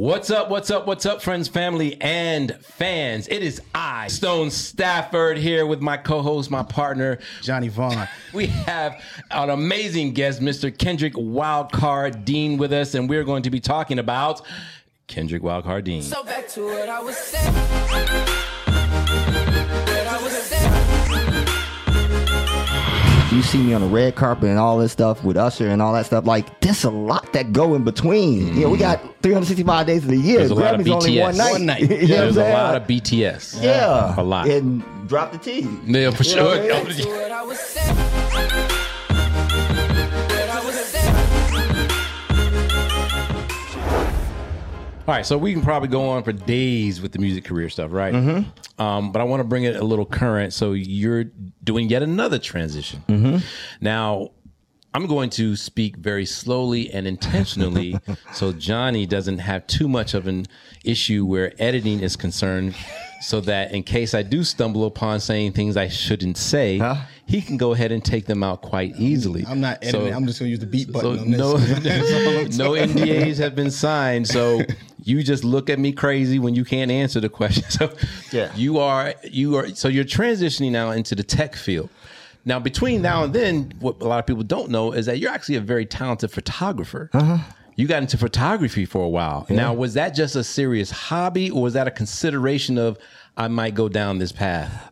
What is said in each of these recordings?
What's up, friends, family, and fans? It is I, Stone Stafford, here with my co-host, my partner, Johnny Vaughn. We have an amazing guest, Mr. Kendrick Wildcard Dean, with us, and we're going to be talking about Kendrick Wildcard Dean. So back to what I was saying. You see me on the red carpet and all this stuff with Usher and all that stuff. Like, there's a lot that go in between. You know, we got 365 days of the year. There's a lot of Grammys only BTS. one night. You know what I'm There's a saying? lot of BTS. Yeah. A lot. And drop the T. Yeah, for You know sure. what I mean? What I was saying. All right, so we can probably go on for days with the music career stuff, right? Mm-hmm. But I want to bring it a little current. So you're doing yet another transition. Mm-hmm. Now, I'm going to speak very slowly and intentionally so Johnny doesn't have too much of an issue where editing is concerned, so that in case I do stumble upon saying things I shouldn't say, he can go ahead and take them out quite easily. I'm not editing. I'm just going to use the beat button on no, this. no NDAs have been signed, so you just look at me crazy when you can't answer the question. So Yeah. you are. So you're transitioning now into the tech field. Now, between now and then, what a lot of people don't know is that you're actually a very talented photographer. You got into photography for a while. Yeah. Now, was that just a serious hobby, or was that a consideration of I might go down this path?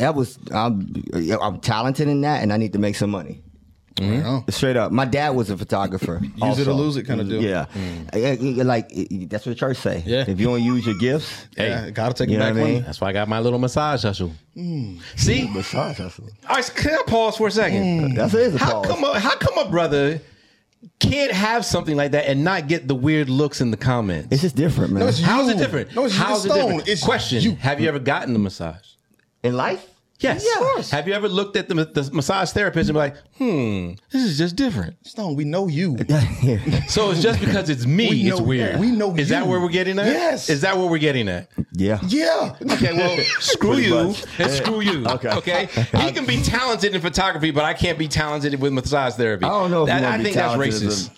I'm talented in that, and I need to make some money. Mm-hmm. Straight up. My dad was a photographer. Use it or lose it kind of deal. Yeah. Like, that's what the church say. Yeah. If you don't use your gifts, Yeah, gotta take You it know back what I from mean? me. That's why I got my little massage hustle. See? massage hustle. All right, can I pause for a second? That's it. How come a brother can't have something like that and not get the weird looks in the comments? It's just different, man. No, it's How's you. it different? No, it's How's it Stone. different? It's Question: you. Have you ever gotten a massage? In life? Yes. Yeah, of course. Have you ever looked at the massage therapist and be like, this is just different? Stone, we know you. So it's just because it's me, We it's know- weird. we know Is that you. where we're getting at? Yes. Is that what we're getting at? Yeah. Yeah. Okay, well, screw Pretty you much. and screw you. Okay. He can be talented in photography, but I can't be talented with massage therapy. I don't know if you I wanna be think that's talented racist.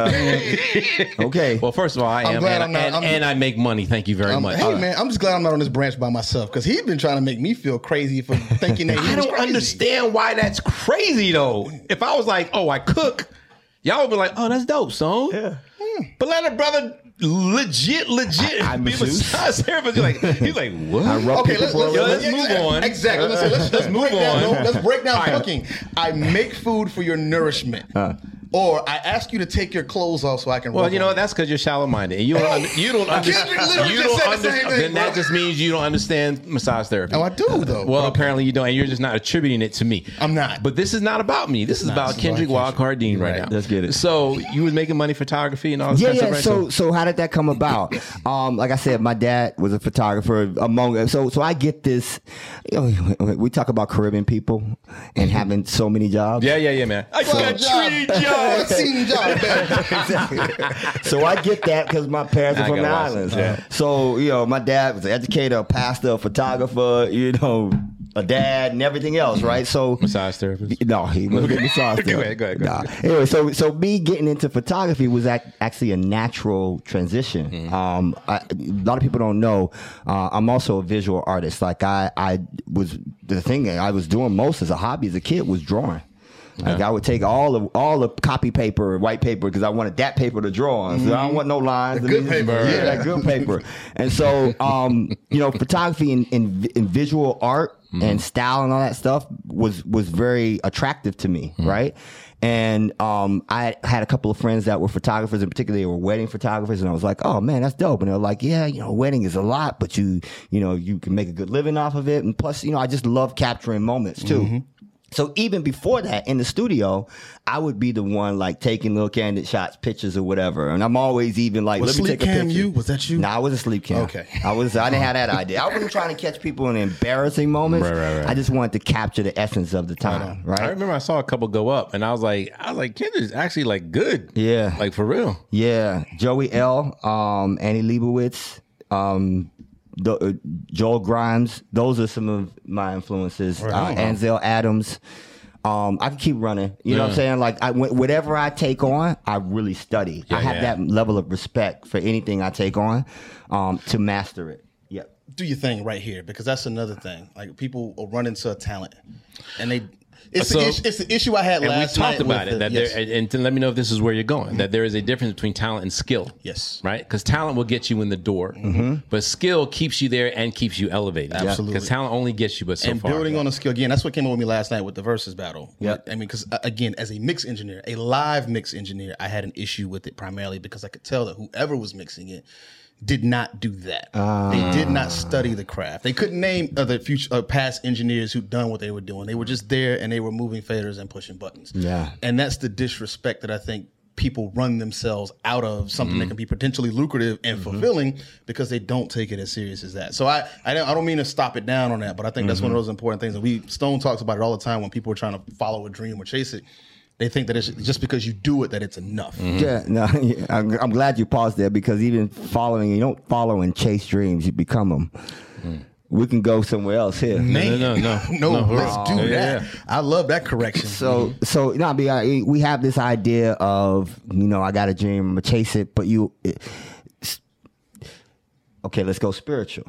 Okay. Well, first of all, I I'm am, glad and, I'm not- and I make money. Thank you very much. Hey, man, I'm just glad I'm not on this branch by myself, because he's been trying to make me feel crazy for thinking that he I was don't crazy. understand why that's crazy, though. If I was like, oh, I cook, y'all would be like, oh, that's dope, son. Yeah. But let a brother legit I be a masseuse. massage therapist. He's like, what? I rub Okay, people let's, for a let's, living. let's move on. Exactly. Let's move break down. on. Let's break down All right. cooking. I make food for your nourishment, or I ask you to take your clothes off so I can. Well, rub you know on that's because you're shallow-minded. And you don't Kendrick literally just said the same thing, Then that bro. just means you don't understand massage therapy. Oh, I do, though. Well, apparently you don't, and you're just not attributing it to me. I'm not. But this is not about me. This is about this is Kendrick about Wildcard Dean right now. Let's get it. So you was making money photography and all this Yeah, kind of yeah. stuff, right? So how did that come about? Like I said, my dad was a photographer. So I get this. You know, we talk about Caribbean people and having so many jobs. Yeah, man. I got three jobs. Seen job, man. So I get that because my parents are I from the gotta watch islands. it, yeah. So, you know, my dad was an educator, a pastor, a photographer, you know, a dad and everything else, right? So Massage therapist. no, he wasn't getting massage. Go ahead. Nah. Anyway, so me getting into photography was actually a natural transition. A lot of people don't know. I'm also a visual artist. Like I was the thing I was doing most as a hobby as a kid was drawing. Like I would take all the copy paper, white paper, because I wanted that paper to draw on. So I don't want no lines. The good paper, Yeah, yeah. that good paper. And so, you know, photography and visual art and style and all that stuff was very attractive to me, right? And I had a couple of friends that were photographers, in particular, they were wedding photographers, and I was like, "Oh man, that's dope." And they were like, "Yeah, you know, wedding is a lot, but you know, you can make a good living off of it, and plus, you know, I just love capturing moments too." So even before that, in the studio, I would be the one like taking little candid shots, pictures or whatever. And I'm always even like, Was let me sleep take a cam picture. you? Was that you? Nah, I was a sleep cam. Okay. I didn't have that idea. I wasn't trying to catch people in embarrassing moments. Right. I just wanted to capture the essence of the time. Right. I remember I saw a couple go up, and I was like, Kendrick's actually like good. Yeah. Like for real. Yeah. Joey L, Annie Leibovitz, Joel Grimes. Those are some of my influences. Right. Ansel Adams. I can keep running. You know what I'm saying? Like whatever I take on, I really study. I have that level of respect for anything I take on to master it. Yep. Do your thing right here, because that's another thing. Like, people will run into a talent, and it's the issue I had and last we talked night about with it. yes. And to let me know if this is where you're going. That there is a difference between talent and skill. Yes. Right? Because talent will get you in the door, but skill keeps you there and keeps you elevated. Absolutely. Because talent only gets you but so and far. building on a skill, again, that's what came up with me last night with the versus battle. Yeah. I mean, because again, as a mix engineer, a live mix engineer, I had an issue with it primarily because I could tell that whoever was mixing it did not do that. They did not study the craft. They couldn't name other past engineers who'd done what they were doing. They were just there and they were moving faders and pushing buttons. Yeah. And that's the disrespect that I think people run themselves out of something that can be potentially lucrative and fulfilling because they don't take it as serious as that. So I don't mean to stop it down on that, but I think that's one of those important things. And Stone talks about it all the time when people are trying to follow a dream or chase it. They think that it's just because you do it that it's enough. Yeah, no, I'm glad you paused there, because even you don't follow and chase dreams, you become them. We can go somewhere else here. Man, No, let's do that. Yeah. I love that correction. So we have this idea of, I got a dream, I'm gonna chase it, but okay, let's go spiritual.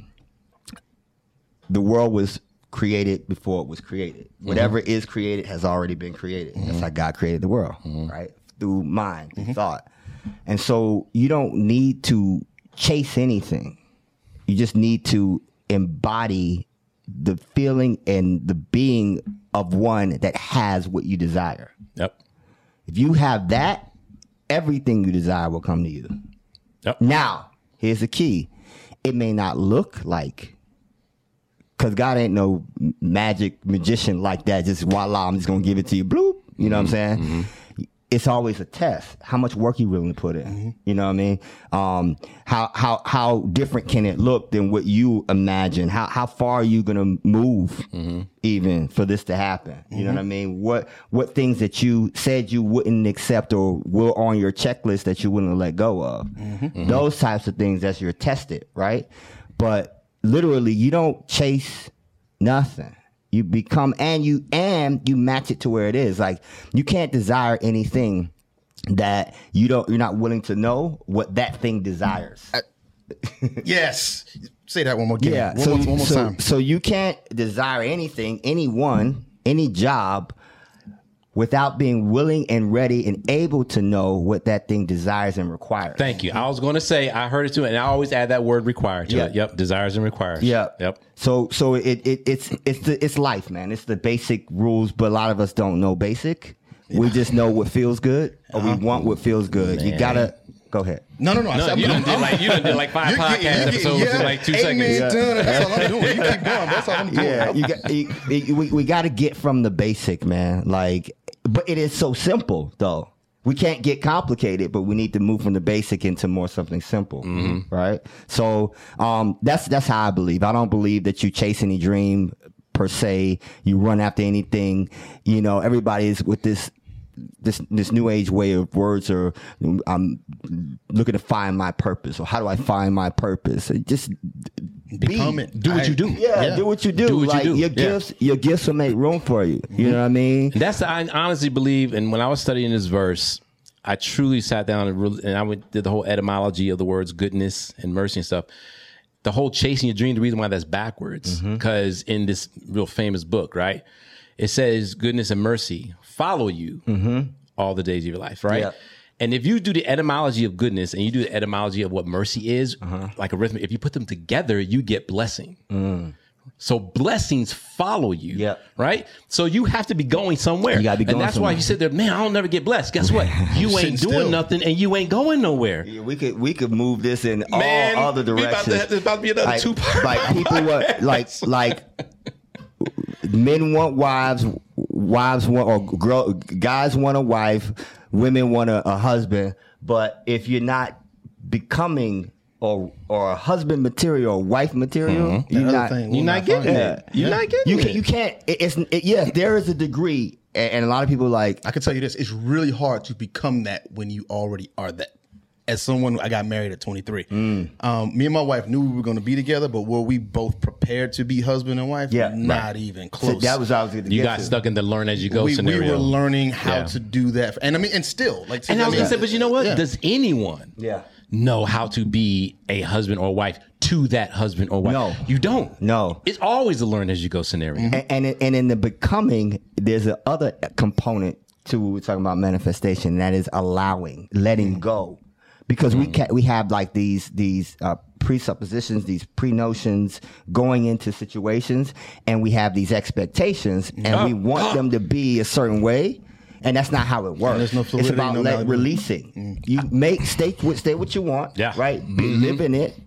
The world was created before it was created. Whatever is created has already been created. That's how God created the world, right? Through mind, through thought. And so you don't need to chase anything. You just need to embody the feeling and the being of one that has what you desire. Yep. If you have that, everything you desire will come to you. Yep. Now, here's the key. It may not look like, because God ain't no magician like that. Just voila, I'm just going to give it to you. Bloop. You know what I'm saying? It's always a test. How much work you willing to put in? You know what I mean? How different can it look than what you imagine? How far are you going to move even for this to happen? You know what I mean? What things that you said you wouldn't accept or were on your checklist that you wouldn't let go of? Those types of things as you're tested, right? But literally, you don't chase nothing. You become and you match it to where it is. Like, you can't desire anything that you're not willing to know what that thing desires. Yes. Say that one more again. Yeah. One more time. So you can't desire anything, anyone, any job without being willing and ready and able to know what that thing desires and requires. Thank you. I was going to say, I heard it too, and I always add that word "required" to it. Yep, desires and requires. Yep. So it's life, man. It's the basic rules, but a lot of us don't know basic. We just know what feels good, or we want what feels good. You gotta go ahead. No. You done did like 5 podcast episodes in like 2 seconds. That's all I'm doing. You keep going. That's all I'm doing. Yeah, we got to get from the basic, man. Like, but it is so simple, though. We can't get complicated, but we need to move from the basic into more something simple, right? So that's how I believe. I don't believe that you chase any dream per se. You run after anything. Everybody is with this new age way of words, or I'm looking to find my purpose, or how do I find my purpose? Just become it. Do what you do. Yeah, do what you do. Do what you do. Your gifts will make room for you. You know what I mean? And I honestly believe, and when I was studying this verse, I truly sat down and I did the whole etymology of the words goodness and mercy and stuff. The whole chasing your dream, the reason why that's backwards, because in this real famous book, right, it says goodness and mercy follow you all the days of your life, right? Yep. And if you do the etymology of goodness and you do the etymology of what mercy is, like arithmetic, if you put them together, you get blessing. So blessings follow you, right? So you have to be going somewhere. You gotta be going and that's somewhere. why you sit there, man, I'll never get blessed. Guess what? You ain't doing nothing and you ain't going nowhere. Yeah, we could move this in Man, all other directions. There's about to be another like, 2-part. Like people what like men want wives want, or guys want a wife, women want a husband. But if you're not becoming or a husband material or wife material, you're not getting it. You're not getting it. You can't. Yes, there is a degree, and a lot of people like. I can tell you this: it's really hard to become that when you already are that. as someone, I got married at 23. Me and my wife knew we were going to be together, but were we both prepared to be husband and wife? Yeah. Not even close. So that was what I was going to You get got to. stuck in the learn as you go we scenario. were learning how Yeah. to do that. And I mean, and still, like, And I was mean, gonna say, but you know what? yeah. Does anyone Yeah. know how to be a husband or wife to that husband or wife? No. You don't. No. It's always a learn as you go scenario. And in the becoming, there's a other component to what we're talking about manifestation, and that is allowing, letting go, because we have like these presuppositions, these pre-notions going into situations, and we have these expectations, and we want them to be a certain way. And that's not how it works. there's no It's fluidity, about no malleability. releasing. You stay what you want, Yeah. right? Live in it,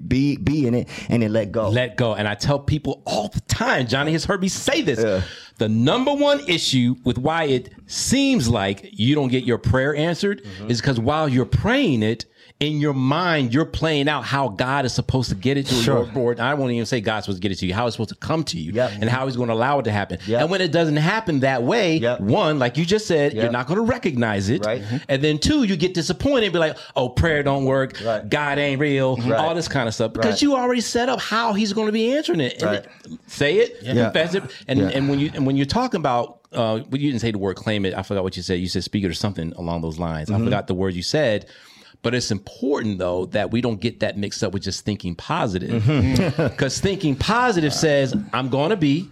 be in it, and then let go. Let go. And I tell people all the time, Johnny has heard me say this. Yeah. The number one issue with why it seems like you don't get your prayer answered is because while you're praying it, in your mind, you're playing out how God is supposed to get it to Sure. your board. I won't even say God's supposed to get it to you, how it's supposed to come to you, Yep. and how he's going to allow it to happen. Yep. And when it doesn't happen that way, Yep. one, like you just said, Yep. you're not going to recognize it. Right. And then two, you get disappointed and be like, oh, prayer don't work. Right. God ain't real. Right. All this kind of stuff. Because Right. you already set up how he's going to be answering it. And Right. say it, Yeah. confess it. And, Yeah. and when you're talking about, well, you didn't say the word claim it. I forgot what you said. You said speak it or something along those lines. I forgot the word you said. But it's important, though, that we don't get that mixed up with just thinking positive. Because thinking positive says, I'm going to be,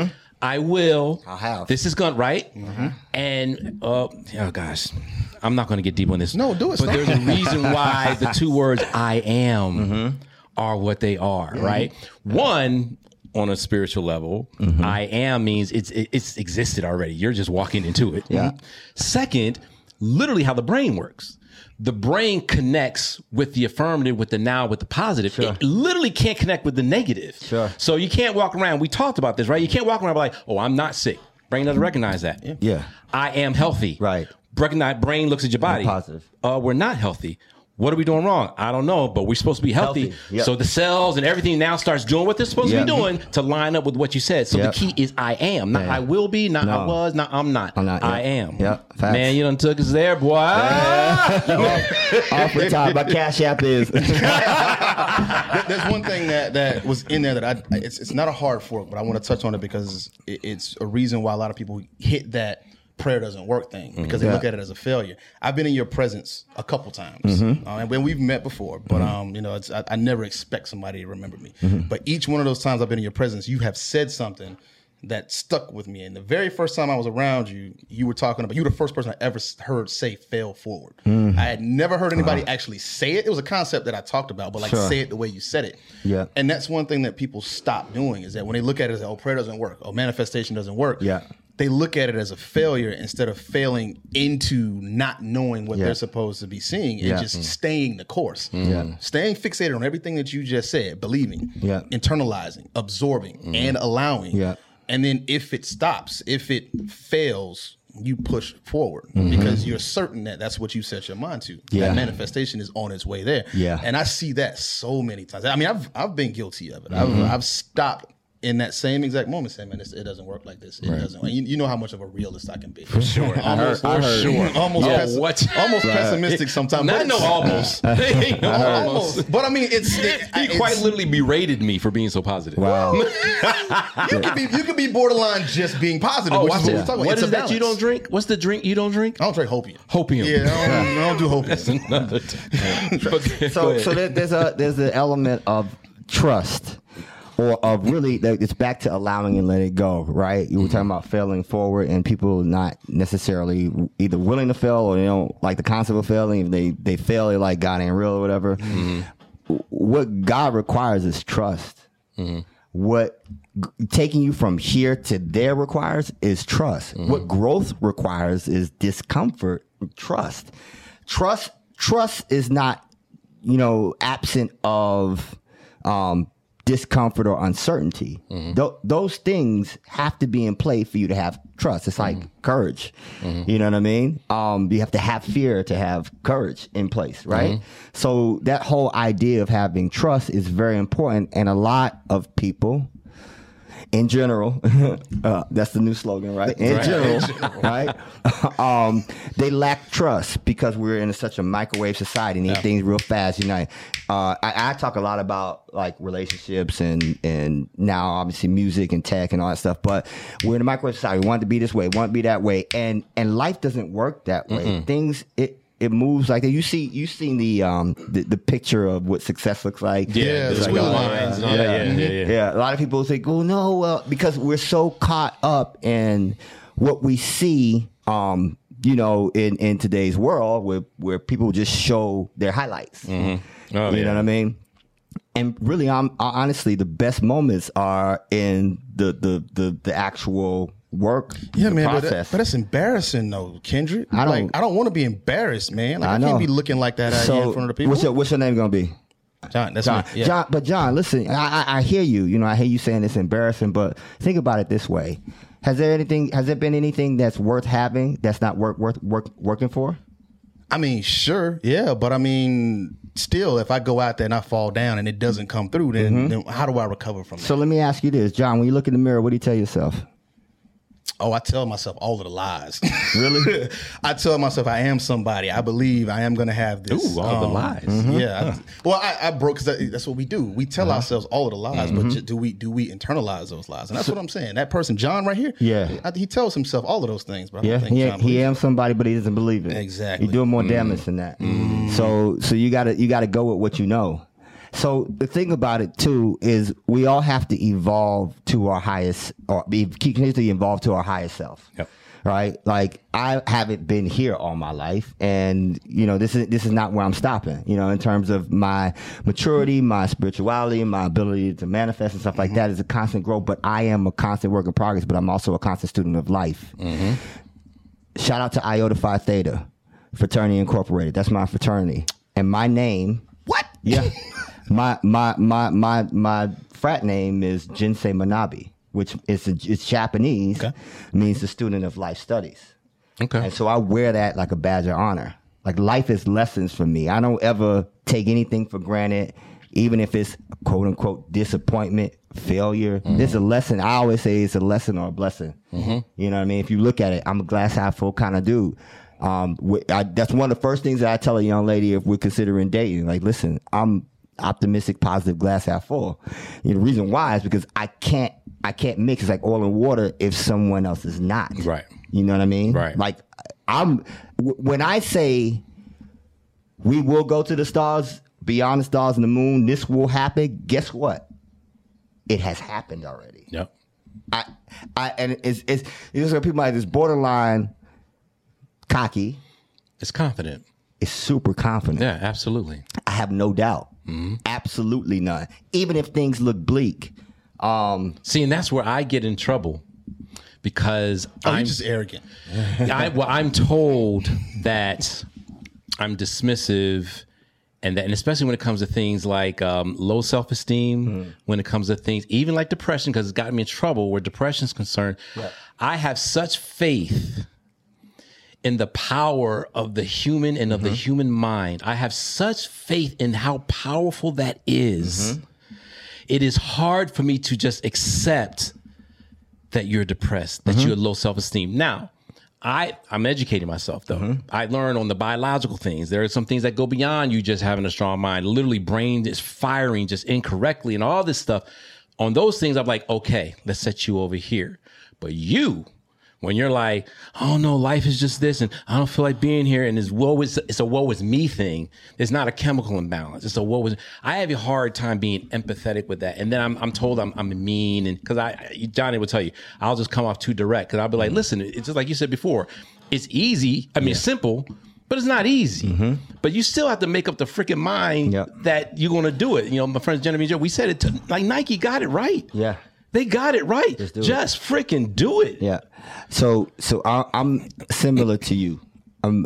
I will, I'll have. this is going right. And, oh gosh, I'm not going to get deep on this. No, do it. But Stop. there's a reason why the two words I am are what they are, right? One, on a spiritual level, I am means it's existed already. You're just walking into it. Yeah. Second, literally how the brain works. The brain connects with the affirmative, with the now, with the positive. Sure. It literally can't connect with the negative. Sure. So you can't walk around. We talked about this, right? You can't walk around like, oh, I'm not sick. Brain doesn't recognize that. Yeah. I am healthy. Right. Brain looks at your body. Positive. We're not healthy. What are we doing wrong? I don't know, but we're supposed to be healthy. Healthy. Yep. So the cells and everything now starts doing what they're supposed to Yep. be doing to line up with what you said. So Yep. the key is I am. Not Yeah. I will be, not No. I was, not I'm not. I'm not, I yep. am. Yep. Facts. Man, you done took us there, boy. Off the top, my Cash App is. There's one thing that was in there that it's not a hard fork, but I want to touch on it because it's a reason why a lot of people hit that prayer doesn't work thing because they look at it as a failure. I've been in your presence a couple times, and when we've met before, but I never expect somebody to remember me. But each one of those times I've been in your presence, you have said something that stuck with me. And the very first time I was around you, you were talking about, you were the first person I ever heard say fail forward. I had never heard anybody actually say it. It was a concept that I talked about, but like Sure. say it the way you said it. Yeah. And that's one thing that people stop doing is that when they look at it as, oh, prayer doesn't work, oh, manifestation doesn't work. Yeah. They look at it as a failure instead of failing into not knowing what Yeah. they're supposed to be seeing and Yeah. just staying the course. Yeah. Staying fixated on everything that you just said, believing, Yeah. internalizing, absorbing, and allowing. Yeah. And then if it stops, if it fails, you push forward Mm-hmm. because you're certain that that's what you set your mind to. Yeah. That manifestation is on its way there. Yeah. And I see that so many times. I mean, I've been guilty of it. Mm-hmm. I've stopped in that same exact moment saying, man, it doesn't work like this. It doesn't. And you know how much of a realist I can be. For sure. Almost, I heard. Almost, Yeah, what? almost pessimistic sometimes. Not but no it's- almost. Ain't no almost. Almost. But I mean, He quite literally berated me for being so positive. Wow. you could be borderline just being positive, Oh, which watch is what it. we're talking about. What It's is a that you don't balance. drink? What's the drink you don't drink? I don't drink hopium. Hopium. Yeah, I don't do hopium. Another time. Okay, go So ahead. there's an element of trust, or of really it's back to allowing and let it go, right? You were talking about failing forward and people not necessarily either willing to fail or they don't like the concept of failing. If they fail, they're like God ain't real or whatever. What God requires is trust. What taking you from here to there requires is trust. What growth requires is discomfort. Trust. Trust is not, absent of discomfort or uncertainty. Those things have to be in play for you to have trust. It's like courage. You know what I mean? You have to have fear to have courage in place, right? So that whole idea of having trust is very important. And a lot of people in general, that's the new slogan, right? In general, right? They lack trust because we're in such a microwave society, need things real fast. You know, I talk a lot about like relationships and now obviously music and tech and all that stuff, but we're in a microwave society. We want it to be this way, want it to be that way, and life doesn't work that way. Things it moves like that. You've seen the picture of what success looks like. Yeah, the it's squiggly like, lines and all that. Yeah. A lot of people think, "Oh no," well, because we're so caught up in what we see, you know, in today's world, where people just show their highlights. Mm-hmm. Oh, you know what I mean? And really, honestly, the best moments are in the actual work. Yeah, the man, process. but that's embarrassing though, Kendrick. I don't want to be embarrassed, man. Like, I know. can't be looking like that out here in front of the people. What's your name gonna be? John, that's John. me. Yeah. John, but John, listen, I hear you. You know, I hear you saying it's embarrassing, but think about it this way: Has there been anything that's worth having that's not working for? I mean, sure, yeah, but I mean, still, if I go out there and I fall down and it doesn't come through, then how do I recover from that? So let me ask you this, John: when you look in the mirror, what do you tell yourself? Oh, I tell myself all of the lies. Really? I tell myself I am somebody. I believe I am going to have this. Ooh, all the lies. Yeah. I broke because that's what we do. We tell ourselves all of the lies, but do we internalize those lies? And that's what I'm saying. That person, John, right here. Yeah. He tells himself all of those things, but I Yeah, don't think John he believes am somebody, but he doesn't believe it. Exactly. He's doing more damage than that. So you gotta go with what you know. So the thing about it too is we all have to evolve to our highest, or continue to evolve to our highest self. Yep. Right? Like I haven't been here all my life, and you know this is not where I'm stopping. You know, in terms of my maturity, my spirituality, my ability to manifest and stuff like that is a constant growth. But I am a constant work in progress. But I'm also a constant student of life. Shout out to Iota Phi Theta Fraternity Incorporated. That's my fraternity, and my name. What? Yeah. My frat name is Jinsei Manabi, which it's Japanese, means the student of life studies. Okay. And so I wear that like a badge of honor. Like life is lessons for me. I don't ever take anything for granted, even if it's quote unquote disappointment, failure. There's a lesson. I always say it's a lesson or a blessing. You know what I mean? If you look at it, I'm a glass half full kind of dude. That's one of the first things that I tell a young lady if we're considering dating. Like, listen, I'm optimistic, positive, glass half full. You know, the reason why is because I can't mix. It's like oil and water if someone else is not. Right. You know what I mean? Right. Like when I say we will go to the stars, beyond the stars and the moon, this will happen. Guess what? It has happened already. Yep. And it's people like this borderline cocky. It's confident. It's super confident. Yeah, absolutely. I have no doubt. Absolutely none. Even if things look bleak. See, and that's where I get in trouble because I'm just arrogant. I'm told that I'm dismissive, and especially when it comes to things like low self-esteem, when it comes to things even like depression, because it's gotten me in trouble where depression is concerned. Yeah. I have such faith in the power of the human and of the human mind. I have such faith in how powerful that is. It is hard for me to just accept that you're depressed, that you're low self-esteem. Now, I'm educating myself, though. I learn on the biological things. There are some things that go beyond you just having a strong mind. Literally, brain is firing just incorrectly and all this stuff. On those things, I'm like, okay, let's set you over here. But you, when you're like, oh no, life is just this, and I don't feel like being here, and it's a woe is me thing. It's not a chemical imbalance. It's a woe is. I have a hard time being empathetic with that, and then I'm told I'm mean, and because Johnny will tell you, I'll just come off too direct because I'll be like, listen, it's just like you said before, it's easy. I mean, it's simple, but it's not easy. But you still have to make up the freaking mind that you're going to do it. You know, my friends Genevieve Joe, we said it like Nike got it right. Yeah. They got it right. Just freaking do it. Yeah. So I'm similar to you. I'm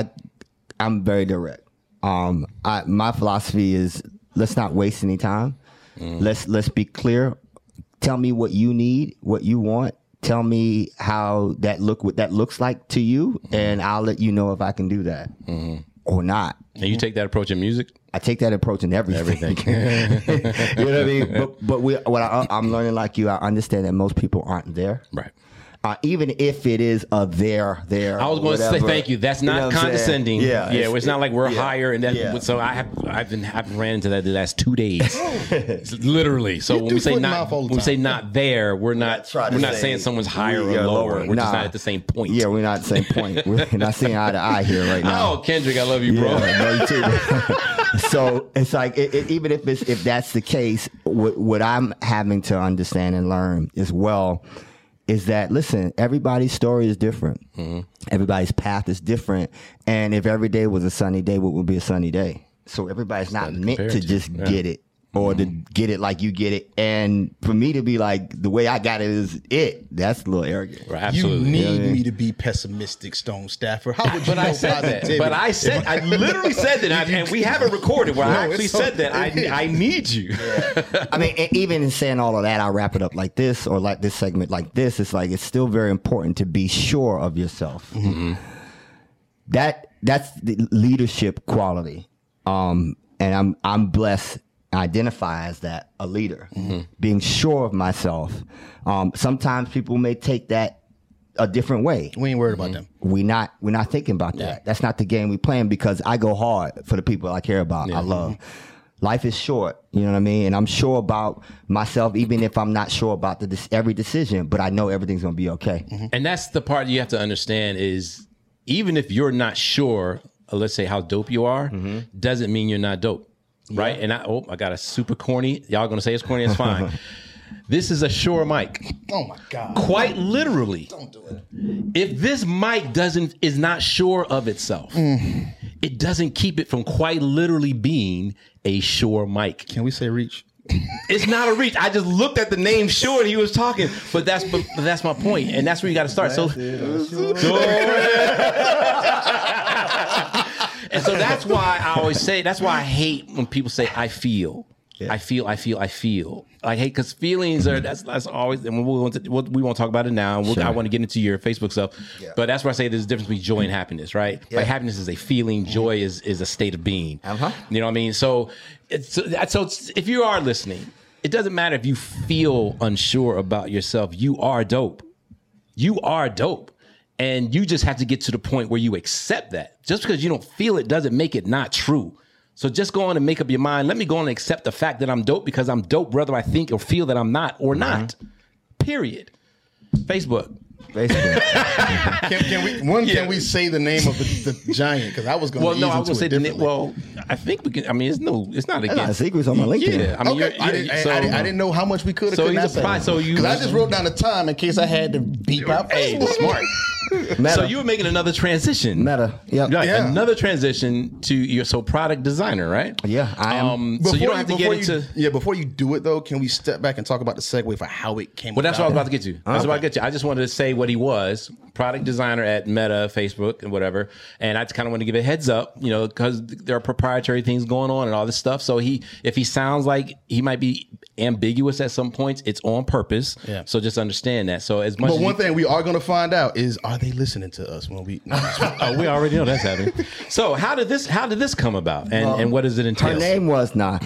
very direct. My philosophy is let's not waste any time. Let's be clear. Tell me what you need, what you want. Tell me what that looks like to you, and I'll let you know if I can do that. or not. And you take that approach in music? I take that approach in everything. You know what I mean? But I'm learning like you. I understand that most people aren't there. Right. Even if it is a there. I was going to say thank you. That's not condescending. Yeah, it's not like we're higher and that. Yeah. So I've ran into that the last 2 days, literally. So when we say not there, we're not saying someone's higher or lower. We're just not at the same point. Yeah, we're not at the same point. We're not seeing eye to eye here right now. Oh, Kendrick, I love you, bro. Yeah, me too. So it's like even if that's the case, what I'm having to understand and learn as well is that, listen, everybody's story is different. Mm-hmm. Everybody's path is different. And if every day was a sunny day, what would be a sunny day? So everybody's not meant to just get it or to get it like you get it. And for me to be like, the way I got it is it. That's a little arrogant. Right, absolutely. You need me to be pessimistic, Stone Stafford. How would you know I literally said that. And we haven't recorded where I actually said that. I need you. Yeah. I mean, even in saying all of that, I'll wrap it up like this, or like this segment like this. It's like, it's still very important to be sure of yourself. Mm-hmm. That's the leadership quality. And I'm blessed, identify as that, a leader, being sure of myself. Sometimes people may take that a different way. We ain't worried about them. We're not thinking about that. Yeah. That's not the game we playing, because I go hard for the people I care about. I love. Life is short, you know what I mean? And I'm sure about myself, even if I'm not sure about every decision, but I know everything's going to be okay. Mm-hmm. And that's the part you have to understand is, even if you're not sure, let's say how dope you are, doesn't mean you're not dope. Right. And I got a super corny. Y'all going to say it's corny. It's fine. This is a Shure mic. Oh my God. Quite literally. Don't do it. If this mic is not sure of itself, it doesn't keep it from quite literally being a Shure mic. Can we say reach? It's not a reach. I just looked at the name Shure and he was talking, but that's my point. And that's where you got to start. And so that's why I always say, that's why I hate when people say, I feel. Yeah. I feel. I hate, because feelings are, that's always, and we won't talk about it now. I want to get into your Facebook stuff. Yeah. But that's where I say there's a difference between joy and happiness, right? Yeah. Like happiness is a feeling, joy is a state of being. Uh-huh. You know what I mean? So if you are listening, it doesn't matter if you feel unsure about yourself. You are dope. You are dope. And you just have to get to the point where you accept that. Just because you don't feel it doesn't make it not true. So just go on and make up your mind. Let me go on and accept the fact that I'm dope, because I'm dope, whether I think or feel that I'm not or not. Period. Facebook. Can we say the name of the giant? Because I was going to. Well, no, I was going to say the name. Well, I think we can. I mean, it's not against. Not secrets on my LinkedIn. Yeah, I mean, okay. I didn't know how much we could have. So he's a prize. So you. Because I just wrote down the time in case I had to beep out. Hey, smart. Meta. So you were making another transition. Meta. Yep. Right. Yeah. Another transition to your product designer, right? Yeah, I am. So you don't have to get into. Yeah, before you do it though, can we step back and talk about the segue for how it came? Well, that's what I was about to get to. I just wanted to say what he was. Product designer at Meta, Facebook, and whatever. And I just kind of want to give a heads up, because there are proprietary things going on and all this stuff. So if he sounds like he might be ambiguous at some points, it's on purpose. Yeah. So just understand that. So as much. But one thing we are going to find out is, are they listening to us when we? Oh, we already know that's happening. So how did this come about, and what does it entail? Her name was not.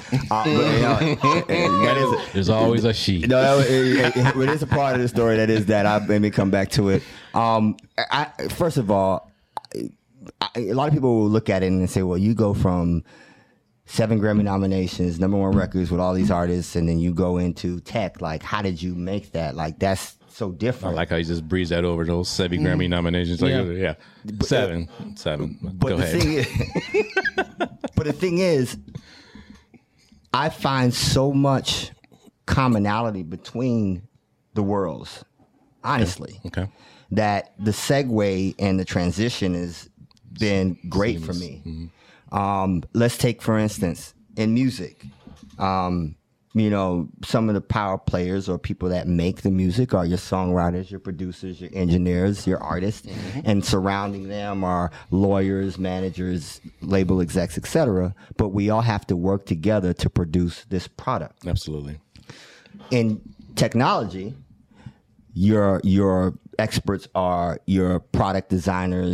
There's always a she. No, it is a part of the story that I made me come back to it. First of all, a lot of people will look at it and say, well, you go from 7 Grammy nominations, #1 records with all these artists, and then you go into tech. Like, how did you make that? Like, that's so different. I like how you just breeze that over those 7 Grammy nominations. Like, yeah. Seven. But go ahead. But the thing is, I find so much commonality between the worlds, honestly. Okay. That the segue and the transition has been great for me. Mm-hmm. Let's take, for instance, in music, some of the power players or people that make the music are your songwriters, your producers, your engineers, your artists, and surrounding them are lawyers, managers, label execs, etc. But we all have to work together to produce this product. Absolutely. In technology, your experts are your product designers, your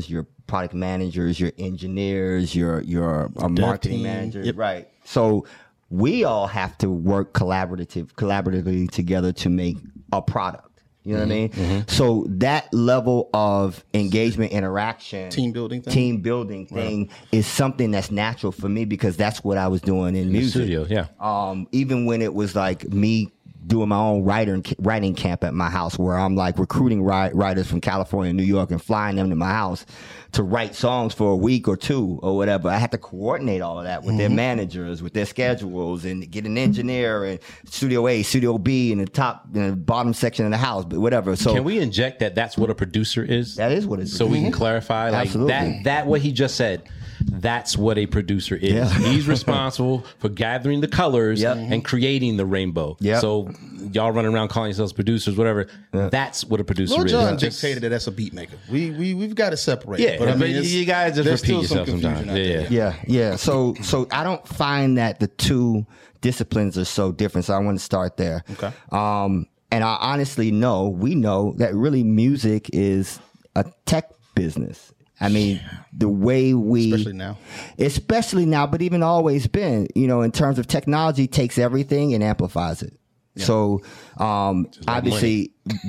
product managers, your engineers, your marketing team. managers, Yep. right? So we all have to work collaboratively together to make a product. You know what I mean? So that level of engagement, interaction, Team building thing? is something that's natural for me because that's what I was doing in music. Studio, yeah. Even when it was like me doing my own writing camp at my house where I'm like recruiting writers from California and New York and flying them to my house to write songs for a week or two or whatever. I had to coordinate all of that with their managers, with their schedules, and get an engineer and Studio A, Studio B in the top, in the bottom section of the house, but whatever. So Can we inject that that's what a producer is? that is what it is. So we can clarify, like Absolutely. that what he just said. That's what a producer is. Yeah. He's responsible for gathering the colors Yep. and creating the rainbow. Yep. So y'all running around calling yourselves producers, whatever. That's what a producer Lil is. Jon Just- dictated that that's a beat maker. We've got to separate. Yeah, but I but mean, it's- you gotta just there's repeat still some yourself confusion sometimes. out there. Yeah. So I don't find that the two disciplines are so different. So I want to start there. Okay. And I honestly we know that really music is a tech business. I mean, the way especially now, but even always been, in terms of technology takes everything and amplifies it. Yeah. So, obviously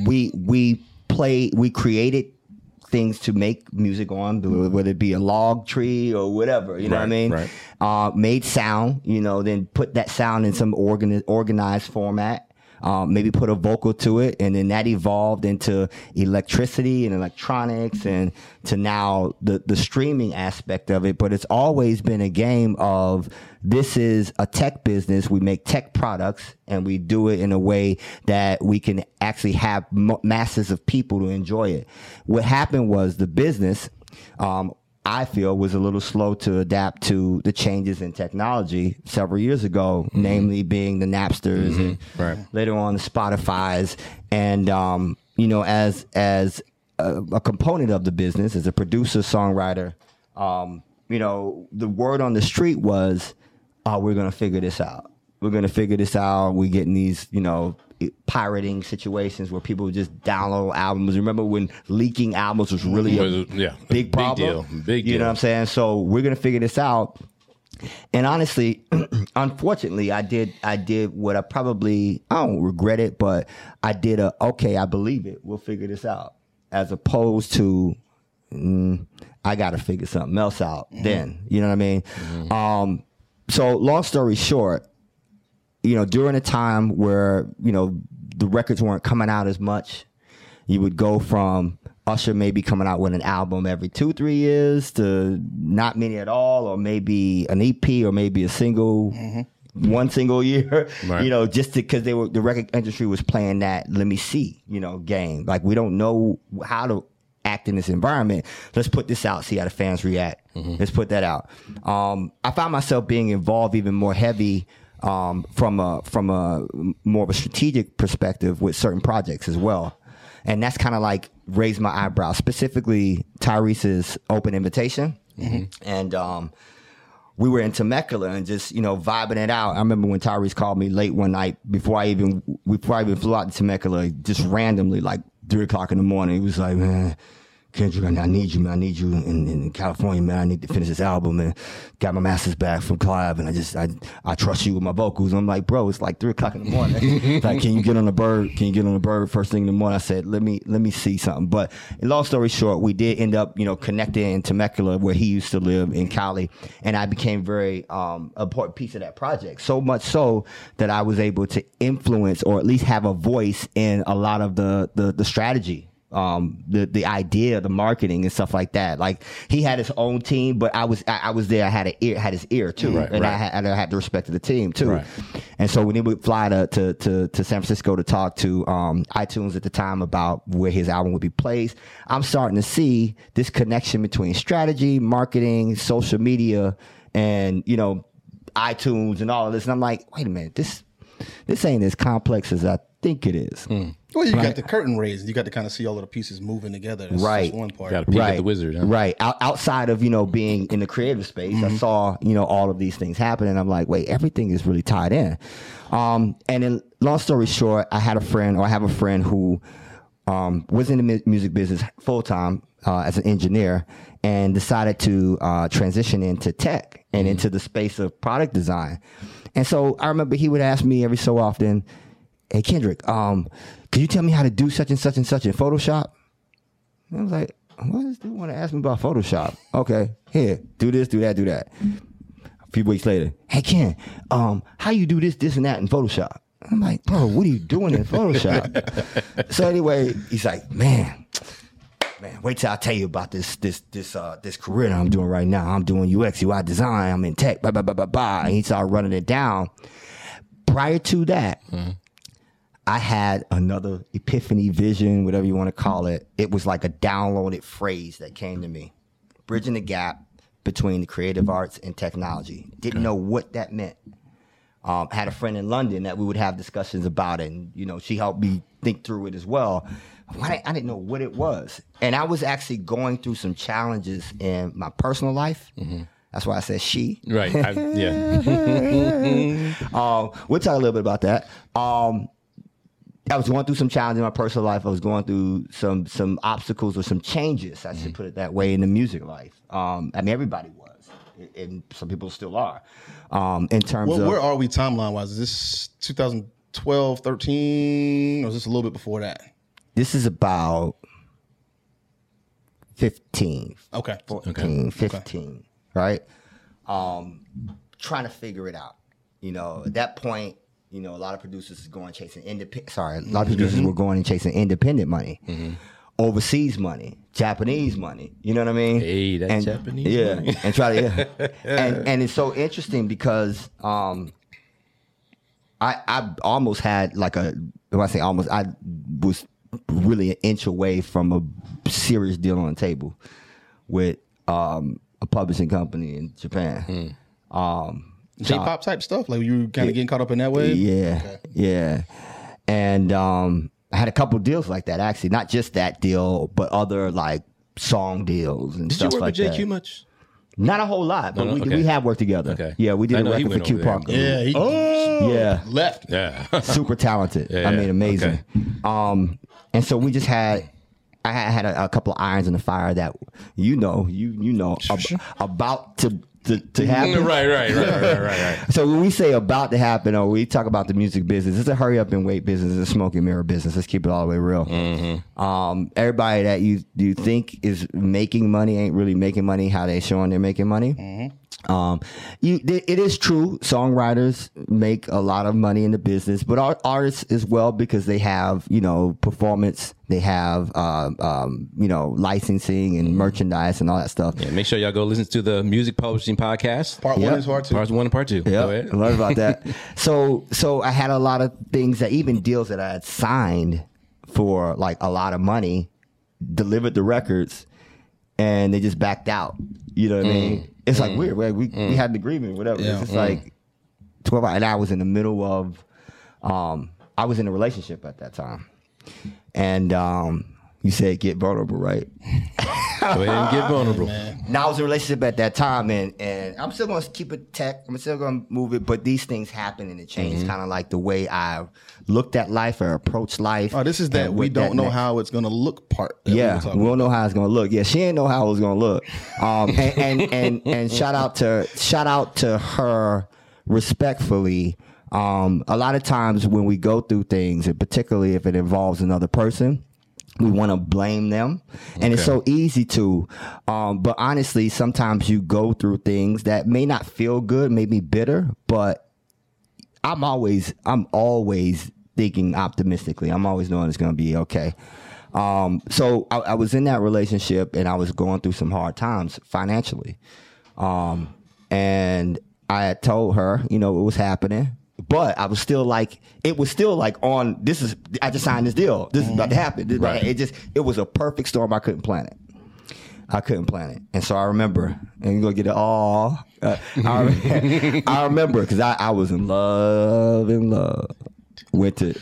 we created things to make music on, whether it be a log tree or whatever, you know what I mean? Right. Made sound, then put that sound in some organized format. Maybe put a vocal to it, and then that evolved into electricity and electronics, and to now the streaming aspect of it. But it's always been a game of, this is a tech business. We make tech products, and we do it in a way that we can actually have masses of people to enjoy it. What happened was the business, I feel, was a little slow to adapt to the changes in technology several years ago, namely being the Napsters and later on the Spotify's. And, as a component of the business, as a producer, songwriter, the word on the street was, we're going to figure this out. We're going to figure this out. We're getting these, pirating situations where people would just download albums. Remember when leaking albums was really a big problem? Big deal. You know what I'm saying? So we're going to figure this out. And honestly, unfortunately, I did what I don't regret it, but I did okay, I believe it. We'll figure this out. As opposed to, I got to figure something else out then. You know what I mean? So long story short, during a time where, the records weren't coming out as much, you would go from Usher maybe coming out with an album every 2-3 years to not many at all, or maybe an EP, or maybe a single, one single year, right. Just because the record industry was playing that, let me see, game. Like, we don't know how to act in this environment. Let's put this out, see how the fans react. Let's put that out. I found myself being involved even more heavy from a more of a strategic perspective with certain projects as well. And that's kind of like raised my eyebrow, specifically Tyrese's Open Invitation. And we were in Temecula and just, vibing it out. I remember when Tyrese called me late one night before I even flew out to Temecula, just randomly, like 3 o'clock in the morning. He was like, man, Kendrick, I need you, man. I need you in California, man. I need to finish this album, and got my masters back from Clive, and I trust you with my vocals. And I'm like, bro, it's like 3 o'clock in the morning. It's like, can you get on the bird? Can you get on the bird first thing in the morning? I said, let me see something. But long story short, we did end up, connecting in Temecula, where he used to live in Cali, and I became very important piece of that project. So much so that I was able to influence, or at least have a voice in a lot of the strategy. The idea, the marketing and stuff like that. Like, he had his own team, but I was there. I had his ear too, I had the respect of the team too. Right. And so when he would fly to San Francisco to talk to iTunes at the time about where his album would be placed, I'm starting to see this connection between strategy, marketing, social media, and iTunes and all of this. And I'm like, wait a minute, this ain't as complex as I think it is. Well, you got the curtain raised. You got to kind of see all of the pieces moving together. That's right. Just one part. Got to peek at the wizard. Huh? Right. Outside of, being in the creative space, I saw, all of these things happen. And I'm like, wait, everything is really tied in. And then, long story short, I have a friend who was in the music business full time. as an engineer and decided to transition into tech and into the space of product design. And so I remember he would ask me every so often, "Hey Kendrick, could you tell me how to do such and such and such in Photoshop?" And I was like, "What does dude want to ask me about Photoshop?" Okay, here, do this, do that, do that. A few weeks later, "Hey Ken, how you do this and that in Photoshop?" I'm like, "Bro, what are you doing in Photoshop?" So anyway, he's like, man, wait till I tell you about this career that I'm doing right now. I'm doing UX, UI design. I'm in tech, blah, blah, blah, blah, blah. And he started running it down. Prior to that, I had another epiphany, vision, whatever you want to call it. It was like a downloaded phrase that came to me. Bridging the gap between the creative arts and technology. Didn't know what that meant. Had a friend in London that we would have discussions about it, and she helped me think through it as well. I didn't know what it was, and I was actually going through some challenges in my personal life. That's why I said she. Right. Yeah. We'll talk a little bit about that. I was going through some challenges in my personal life. I was going through some obstacles or some changes, I should put it that way, in the music life. I mean, everybody was, and some people still are. In terms of where are we timeline wise? Is this 2012, 13, or is this a little bit before that? This is about 15. Okay. 14, 15, right? Trying to figure it out. At that point, a lot of producers is going chasing a lot of producers were going and chasing independent money. Overseas money, Japanese money, you know what I mean? Hey, that's Japanese money. And try to, and it's so interesting because I almost had when I say almost, I was really an inch away from a serious deal on the table with a publishing company in Japan. J-pop type stuff? Like you kind of getting caught up in that way? Yeah, okay. Yeah. And I had a couple deals like that, actually. Not just that deal, but other like song deals and Did stuff you work like with that. JQ much? Not a whole lot, but we have worked together. Okay. Yeah, we did I a know he record for went Q over there. Parker. Yeah, Yeah. left. Yeah. Super talented. Yeah, I mean, yeah. amazing. Okay. And so we just had, I had a couple of irons in the fire that about to happen. Right. So when we say about to happen, or we talk about the music business, it's a hurry up and wait business. It's a smoke and mirror business. Let's keep it all the way real. Everybody that you think is making money ain't really making money how they showing they're making money. It is true. Songwriters make a lot of money in the business, but artists as well, because they have, performance, they have, licensing and merchandise and all that stuff. Yeah, make sure y'all go listen to the Music Publishing Podcast. Part one and part two. Parts 1 and Part 2. Yeah, Go ahead. I learned about that. So I had a lot of things that even deals that I had signed for like a lot of money, delivered the records, and they just backed out. You know what I mean? It's like weird. We had an agreement, whatever. Yeah. It's just like 12 hours. And I was in the middle of, I was in a relationship at that time. And you said get vulnerable, right? Go ahead and get vulnerable. Now I was in a relationship at that time, and I'm still going to keep it tech. I'm still going to move it, but these things happen and it changed kind of like the way I looked at life or approached life. Oh, this is that and we what don't know meant. how it's going to look part. that Yeah, were talking we don't about. know how it's gonna look. Yeah, she didn't know how it was gonna look. And shout out to her respectfully. A lot of times when we go through things, and particularly if it involves another person, we want to blame them, and it's so easy to. But honestly, sometimes you go through things that may not feel good, may be bitter, but I'm always thinking optimistically. I'm always knowing it's gonna be okay. So I was in that relationship and I was going through some hard times financially. And I had told her, what was happening, but I was still like, I just signed this deal. This is about to happen. It was a perfect storm. I couldn't plan it. And so I remember, and you're going to get it all. I remember because I was in love. Went to,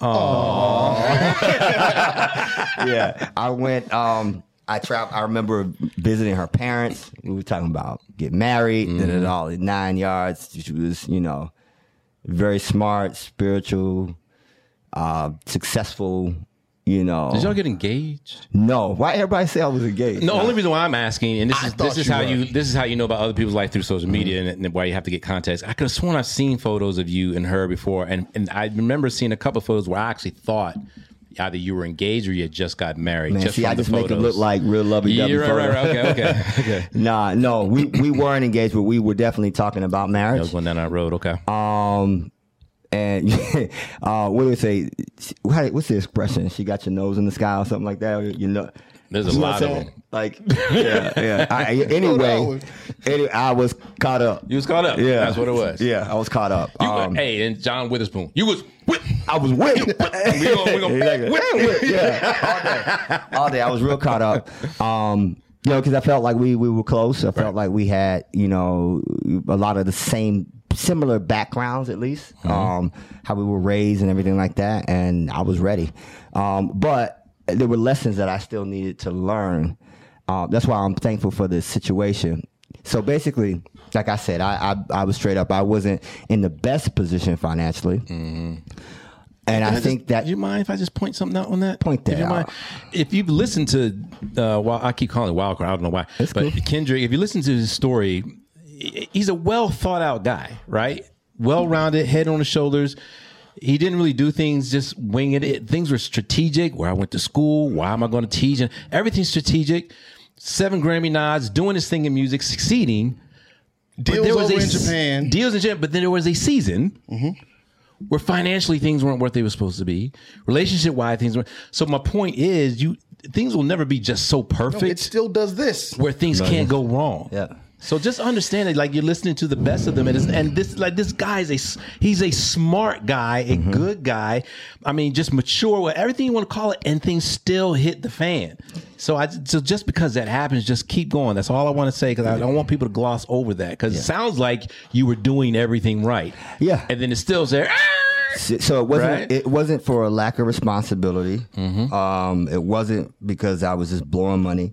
yeah, I went, I traveled. I remember visiting her parents. We were talking about getting married, did it all in 9 yards. She was, very smart, spiritual, successful You know, Did y'all get engaged? no. Why everybody say I was engaged? The only reason why I'm asking, and I this thought is you how were. this is how you know about other people's life through social media, and why you have to get context. I could have sworn I've seen photos of you and her before, and I remember seeing a couple of photos where I actually thought either you were engaged or you had just got married. Man, just see, from I the just make it photos. look like real lovey-dovey. Yeah, right. photo. Okay. Nah, no, we weren't engaged, but we were definitely talking about I marriage. was going down that road. Okay. And what do we say? What's the expression? She got your nose in the sky or something like that. Or, you know, There's a you know lot what I'm of saying? them. Like, yeah. Anyway, I was caught up. You was caught up. Yeah, That's what it was. Yeah, I was caught up. Hey, and John Witherspoon, you was whipped. I was whipped. We gonna Exactly. Yeah, all day. I was real caught up. You know, because I felt like we were close. I felt like we had, you know, a lot of the similar backgrounds, at least, how we were raised and everything like that. And I was ready. But there were lessons that I still needed to learn. That's why I'm thankful for this situation. So basically, like I said, I was straight up. I wasn't in the best position financially. And I think that. Do you mind if I just point something out on that? Point that if you out. mind. If you've listened to, I keep calling it Wildcard. I don't know why. It's but cool. Kendrick, if you listen to his story, he's a well thought out guy, right? Well rounded, head on his shoulders. He didn't really do things just winging it. Things were strategic. Where I went to school, why am I going to teach? And everything's strategic. 7 Grammy nods, doing his thing in music, succeeding. Deals over in Japan. Deals in Japan, but then there was a season where financially things weren't what they were supposed to be. Relationship wise, things weren't. So my point is, things will never be just so perfect It still does this. where things can't go wrong. Yeah. So just understand it, like you're listening to the best of them, and this guy he's a smart guy, a good guy. I mean, just mature, with everything you want to call it, and things still hit the fan. So just because that happens, just keep going. That's all I want to say, because I don't want people to gloss over that, because it sounds like you were doing everything right. Yeah. and then it's still there. So it wasn't. Right? It wasn't for a lack of responsibility. It wasn't because I was just blowing money.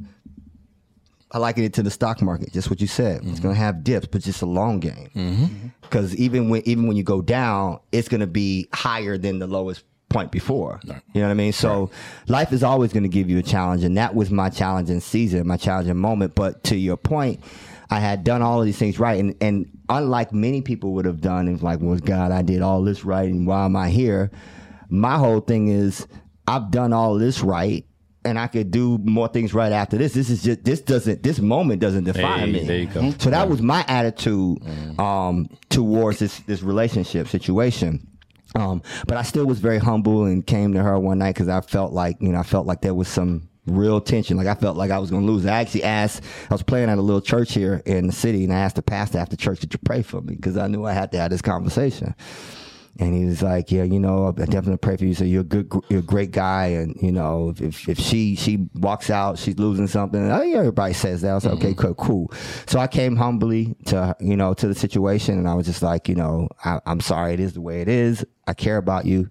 I liken it to the stock market, just what you said. It's going to have dips, but just a long game. Because even when you go down, it's going to be higher than the lowest point before. You know what I mean? So life is always going to give you a challenge, and that was my challenging season, my challenging moment. But to your point, I had done all of these things right, and unlike many people would have done, it's like, well, God, I did all this right, and why am I here? My whole thing is, I've done all this right, and I could do more things right after this. This moment doesn't define me. There you go. So that was my attitude towards this relationship situation. But I still was very humble and came to her one night because I felt like there was some real tension. Like I felt like I was going to lose. I actually asked, I was playing at a little church here in the city, and I asked the pastor after church, "Could you pray for me?" Because I knew I had to have this conversation. And he was like, "Yeah, you know, I definitely pray for you. So you're a great guy. And you know, if she walks out, she's losing something." Oh, yeah, everybody says that. I was like, "Okay, cool." So I came humbly to the situation, and I was just like, you know, I'm sorry. It is the way it is. I care about you,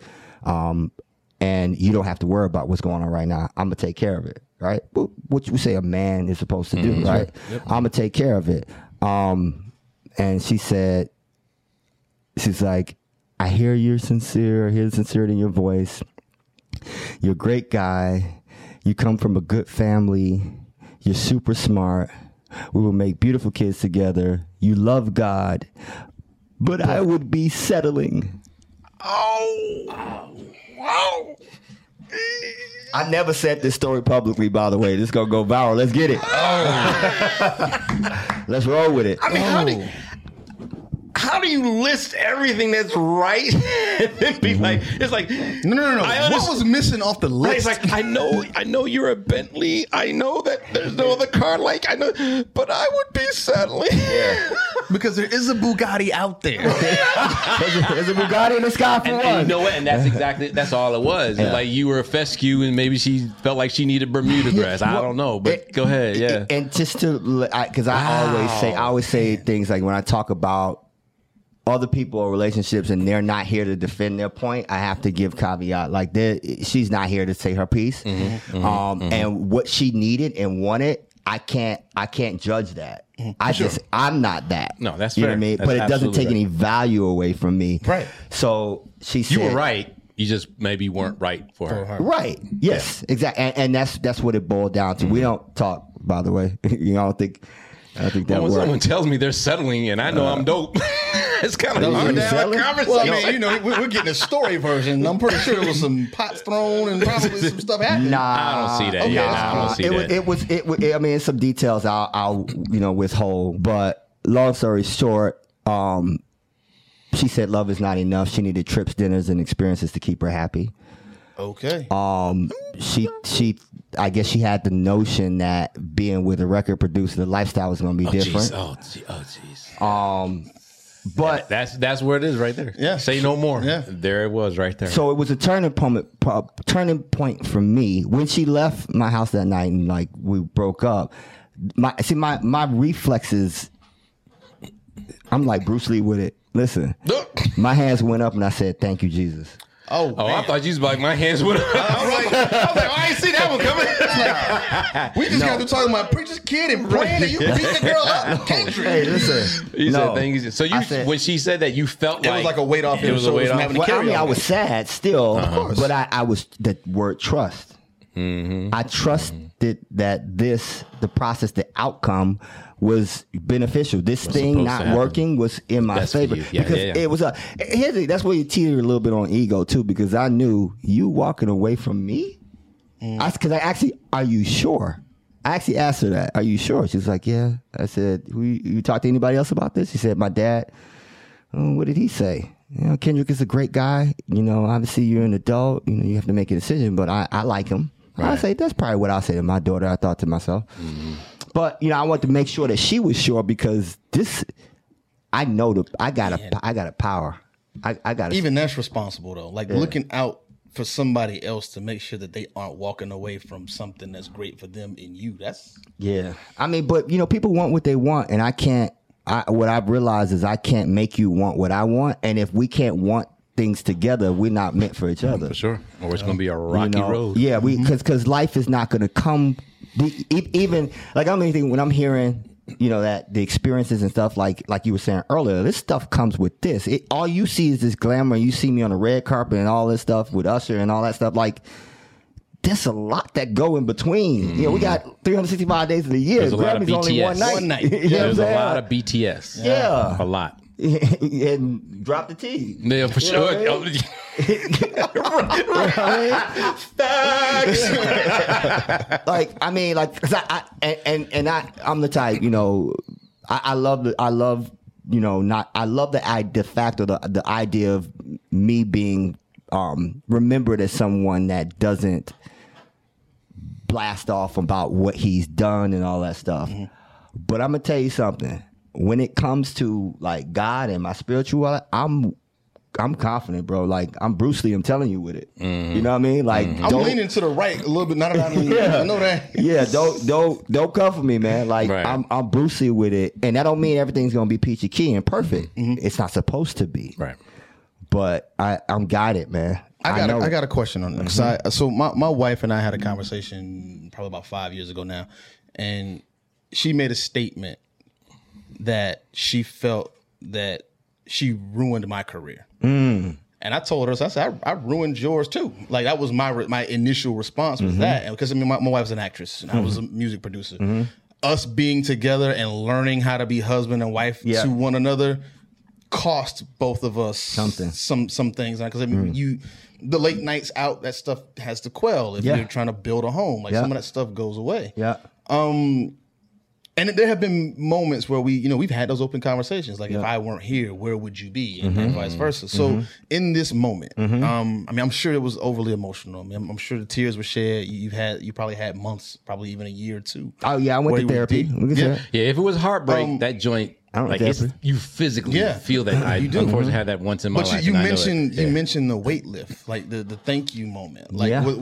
and you don't have to worry about what's going on right now. I'm gonna take care of it, right? What you say a man is supposed to do, right? Yep. I'm gonna take care of it. And she's like, "I hear you're sincere. I hear the sincerity in your voice. You're a great guy. You come from a good family. You're super smart. We will make beautiful kids together. You love God. But I would be settling." Oh. I never said this story publicly, by the way. This is going to go viral. Let's get it. Let's roll with it. I mean, how do you list everything that's right and then be like, it's like, No. What was missing off the list? It's like, I know you're a Bentley. I know that there's no other car like, I know, but I would be settling. Yeah. Because there is a Bugatti out there. There's a Bugatti in the sky for one. And you know what? And that's all it was. Yeah. Like you were a fescue, and maybe she felt like she needed Bermuda dress. I don't know, but go ahead. Yeah. And just because I always say things like when I talk about other people or relationships and they're not here to defend their point, I have to give caveat. Like she's not here to say her piece. And what she needed and wanted, I can't judge that. I'm not that. No, that's you fair. know what I mean? That's but it doesn't take absolutely any value away from me. Right. So she said, You were right. You just maybe weren't right for her. Right. Yes. Exactly. And that's what it boiled down to. We don't talk, by the way. You know, I think that When works. someone tells me they're settling and I know I'm dope, it's kind of hard to have a conversation. Well, I mean, you know, we're getting a story version. I'm pretty sure there was some pots thrown and probably some stuff happened. Nah, I don't see that. Okay. Yeah, nah, I don't see that. It was. I mean, some details I'll withhold. But long story short, she said love is not enough. She needed trips, dinners, and experiences to keep her happy. Okay. She I guess she had the notion that being with a record producer, the lifestyle was going to be different. Jeez. But That's where it is right there. Yeah. Say no more. Yeah. There it was right there. so it was a turning point for me when she left my house that night and like we broke up. My reflexes. I'm like Bruce Lee with it. Listen, my hands went up and I said, "Thank you, Jesus." Oh, I man. thought you was like, my hands went up. I was like, I ain't see that one coming. We just got to talking about preacher's kid and praying that you beat the girl up. Hey, listen. You no. said thank you. So I said- when she said that, you felt It like was like a weight off It your was a weight shoulders from off. having to Well, I carry mean, I all was that. sad still, course. but I was the word trust. I trusted that the process, the outcome was beneficial. This thing supposed to not happen. working was in my Best for favor you. Yeah, because yeah. it was that's where you teeter a little bit on ego too, because I knew you walking away from me. Are you sure? I actually asked her that. Are you sure? She was like, yeah. I said, you talked to anybody else about this? She said, my dad. Oh, what did he say? You know, Kendrick is a great guy. You know, obviously you're an adult. You know, you have to make a decision, but I like him. I Right. say that's probably what I'll say to my daughter. I thought to myself, but you know, I want to make sure that she was sure because I know I got a power. I got Even that's responsible though. Like looking out for somebody else to make sure that they aren't walking away from something that's great for them in you. That's Yeah. I mean, but you know, people want what they want and what I've realized is I can't make you want what I want. And if we can't want things together, we're not meant for each other. For sure. Or it's going to be a rocky You know? road. Yeah, because life is not going to come. Even like I'm thinking when I'm hearing, you know, that the experiences and stuff like you were saying earlier, this stuff comes with this. All you see is this glamour. You see me on the red carpet and all this stuff with Usher and all that stuff. Like there's a lot that go in between. You know, we got 365 days of the year. There's a lot of Grammys only BTS. One night. You know what I'm There's a saying? lot of BTS. Yeah. A lot. And drop the T. Yeah, for sure. Like I mean, like 'cause I'm the type, you know, I love you know, the fact or the idea of me being remembered as someone that doesn't blast off about what he's done and all that stuff. But I'm gonna tell you something. When it comes to like God and my spirituality, I'm confident, bro. Like I'm Bruce Lee. I'm telling you with it. You know what I mean? Like I'm don't- leaning to the right a little bit. Not that I mean, I know that. yeah, don't come for me, man. Like Right. I'm Bruce Lee with it, and that don't mean everything's gonna be peachy keen and perfect. It's not supposed to be. Right. But I'm guided, man. I know. got a question on that. 'Cause so my wife and I had a conversation probably about 5 years ago now, and she made a statement that she felt that she ruined my career. And I told her, so I said, I ruined yours too. Like that was my initial response was that, because I mean, my wife's an actress and I was a music producer. Us being together and learning how to be husband and wife Yeah. to one another cost both of us Something. some things. Because I mean, the late nights out, that stuff has to quell if Yeah. you're trying to build a home. Like Yeah. some of that stuff goes away. Yeah. And there have been moments where we've had those open conversations. Like, if I weren't here, where would you be? And vice versa. So in this moment, I mean, I'm sure it was overly emotional. I mean, I'm sure the tears were shed. You probably had months, probably even a year or two. Oh yeah, I went where to you were therapy. deep. We can say that. Yeah, if it was heartbreak, that joint, I don't like know it's, therapy. you physically Yeah. feel that. I You do. unfortunately had that once in my But life. you and I know mentioned it. Yeah. you mentioned the weight lift, like the thank you moment. Like Yeah.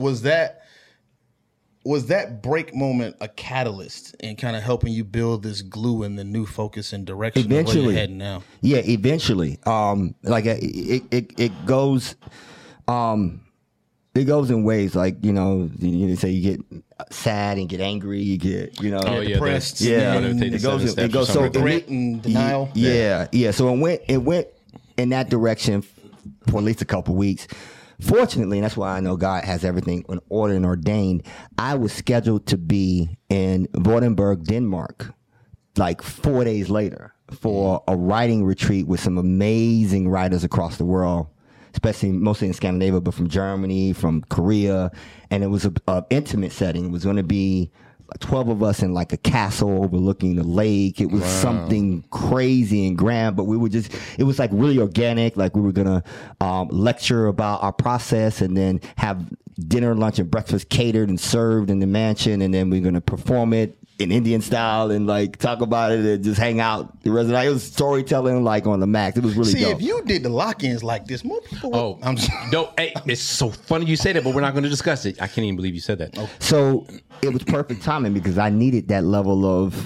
was that break moment a catalyst in kind of helping you build this glue and the new focus and direction of where Eventually. you're heading now? Yeah, eventually. Like it goes, it goes in ways. Like you say you get sad and get angry. You get Oh, yeah, depressed. yeah. They take the It goes. seven It goes. steps or So something. Regret and denial. Yeah. So it went in that direction for at least a couple weeks. fortunately, and that's why I know God has everything in order and ordained, I was scheduled to be in Gothenburg, Denmark, like 4 days later for a writing retreat with some amazing writers across the world, especially mostly in Scandinavia, but from Germany, from Korea. And it was a intimate setting. It was going to be 12 of us in like a castle overlooking the lake. It was something crazy and grand, but it was like really organic. Like we were going to lecture about our process and then have dinner, lunch, and breakfast catered and served in the mansion. And then we're going to perform it in Indian style and like talk about it and just hang out the rest of the night. It was storytelling like on the max. It was really dope. If you did the lock-ins like this, more people would. Oh, no, hey, it's so funny you say that, but we're not going to discuss it. I can't even believe you said that. Okay. So it was perfect timing because I needed that level of,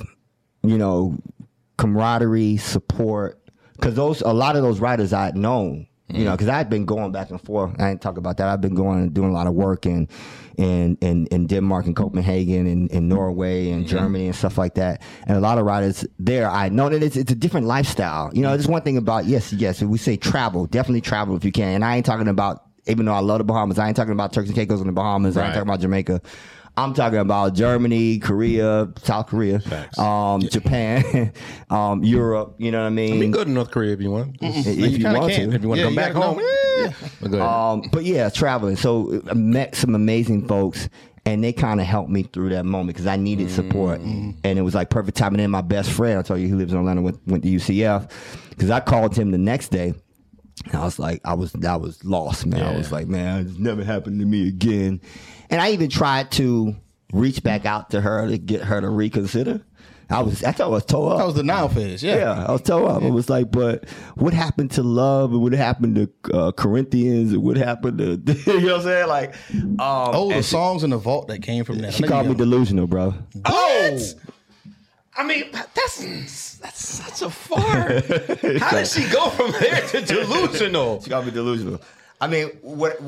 camaraderie, support. Because a lot of those writers I had known, because I had been going back and forth. I didn't talk about that. I've been going and doing a lot of work in Denmark and Copenhagen and in Norway and Germany and stuff like that. And a lot of writers there, I know that it's a different lifestyle. There's one thing about, yes, we say travel, definitely travel if you can. And I ain't talking about, even though I love the Bahamas, I ain't talking about Turks and Caicos in the Bahamas. I ain't talking about Jamaica. I'm talking about Germany, Korea, South Korea, Japan, Europe. You know what I mean? I mean, go to North Korea if you want. If you want to. If you want to come back home. But go ahead. But yeah, traveling. So I met some amazing folks, and they kind of helped me through that moment because I needed support. And it was like perfect timing. And my best friend, I told you, he lives in Atlanta, went to UCF, because I called him the next day. And I was like, I was lost, man. I was like, man, it's never happened to me again. And I even tried to reach back out to her to get her to reconsider. I thought I was tore up. That was the now phase, I was tore up. I was like, but what happened to love? And what happened to Corinthians? And what happened to, you know what I'm saying? Like, the songs in the vault that came from that. She called me delusional, bro. Oh! I mean, that's such a far. How did she go from there to delusional? She called me delusional. I mean, what?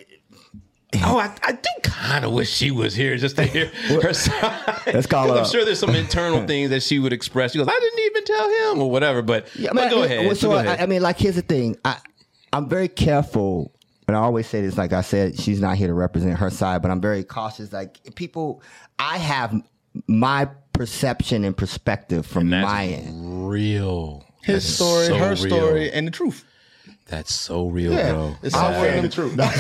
Oh, I do kind of wish she was here just to hear her side. Let's call her. I'm sure there's some internal things that she would express. She goes, I didn't even tell him or whatever. But, but go ahead. So, I mean, like, here's the thing. I'm very careful. And I always say this, like I said, she's not here to represent her side, but I'm very cautious. Like, I have my perception and perspective from my end. Real. His story, her story, and the truth. That's so real, bro. It's somewhere in the truth. But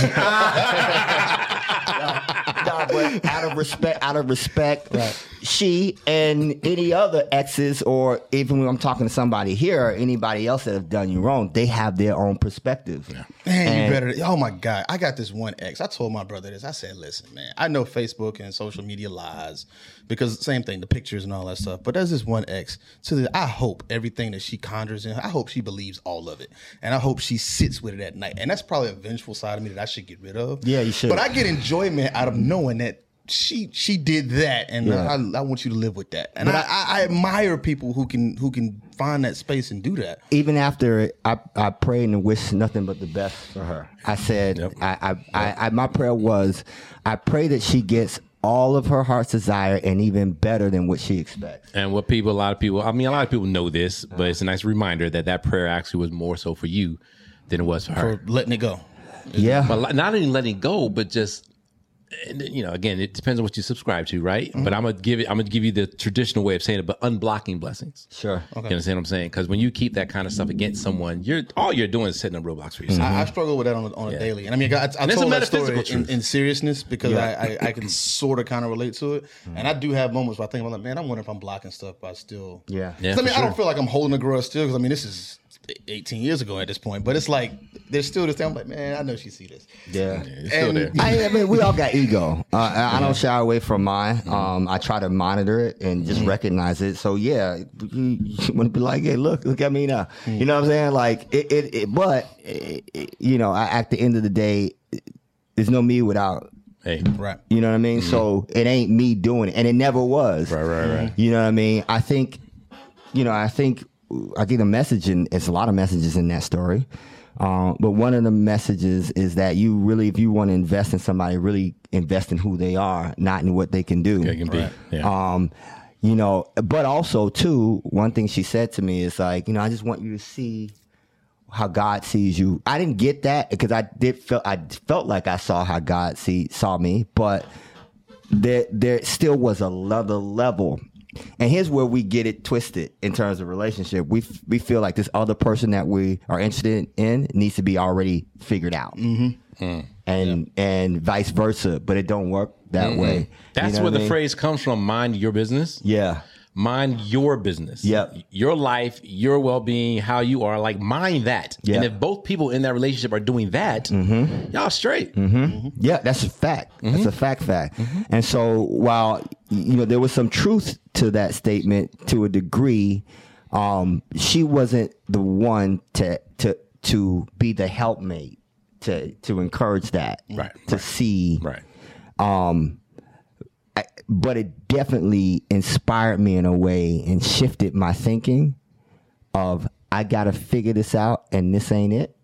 out of respect, right. She and any other exes, or even when I'm talking to somebody here or anybody else that have done you wrong, they have their own perspective. Yeah. Man, you better. Oh my God, I got this one ex. I told my brother this. I said, "Listen, man, I know Facebook and social media lies because same thing, the pictures and all that stuff. But there's this one ex. So I hope everything that she conjures in, I hope she believes all of it, and I hope she sits with it at night. And that's probably a vengeful side of me that I should get rid of. Yeah, you should. But I get enjoyment out of knowing that she did that, and I want you to live with that. And I admire people who can find that space and do that. Even after I prayed and wished nothing but the best for her. I said, my prayer was, I pray that she gets all of her heart's desire and even better than what she expects. And a lot of people know this, but it's a nice reminder that prayer actually was more so for you than it was for her. For letting it go. Yeah. But not only letting it go, but just, again, it depends on what you subscribe to, right? Mm-hmm. But I'm gonna give you the traditional way of saying it, but unblocking blessings. Sure. Okay. You understand what I'm saying? Because when you keep that kind of stuff against someone, all you're doing is setting up roadblocks for yourself. I struggle with that on a daily, and I mean, I told that story in seriousness because I can sort of kind of relate to it, and I do have moments where I think about, like, man, I wonder if I'm blocking stuff, but I still, yeah. I mean, I don't feel like I'm holding a grudge still, because I mean, this is 18 years ago at this point, but it's like there's still this thing. I'm like, man, I know she see this. Yeah, it's still there. I mean, we all got ego. I don't shy away from mine. I try to monitor it and just recognize it. So yeah, you want to be like, hey, look at me now. You know what I'm saying? Like but at the end of the day, there's no me without. Hey, right. You know what I mean? Mm-hmm. So it ain't me doing it, and it never was. Right. You know what I mean? I think I get a message, and it's a lot of messages in that story. But one of the messages is that you really, if you want to invest in somebody, really invest in who they are, not in what they can do. They can be. Yeah. But also too, one thing she said to me is like, I just want you to see how God sees you. I didn't get that because I felt like I saw how God saw me, but there still was another level. And here's where we get it twisted in terms of relationship. We feel like this other person that we are interested in needs to be already figured out, and vice versa. But it don't work that way. That's where the phrase comes from. Mind your business. Yeah. Mind your business. Yep. Your life, your well-being, how you are. Like, mind that. Yeah. And if both people in that relationship are doing that, y'all straight. Yeah, that's a fact. That's a fact. And so while there was some truth to that statement to a degree, she wasn't the one to be the helpmate to encourage that, to see. Right. But it definitely inspired me in a way and shifted my thinking of I got to figure this out and this ain't it.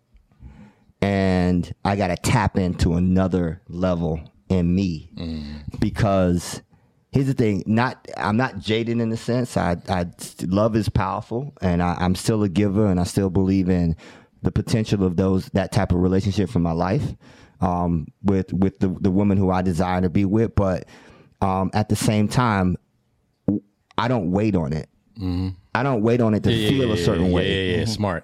And I got to tap into another level in me because here's the thing, I'm not jaded in a sense. Love is powerful and I'm still a giver and I still believe in the potential of that type of relationship for my life with the woman who I desire to be with. But at the same time, I don't wait on it. I don't wait on it to feel a certain way. Yeah. Smart.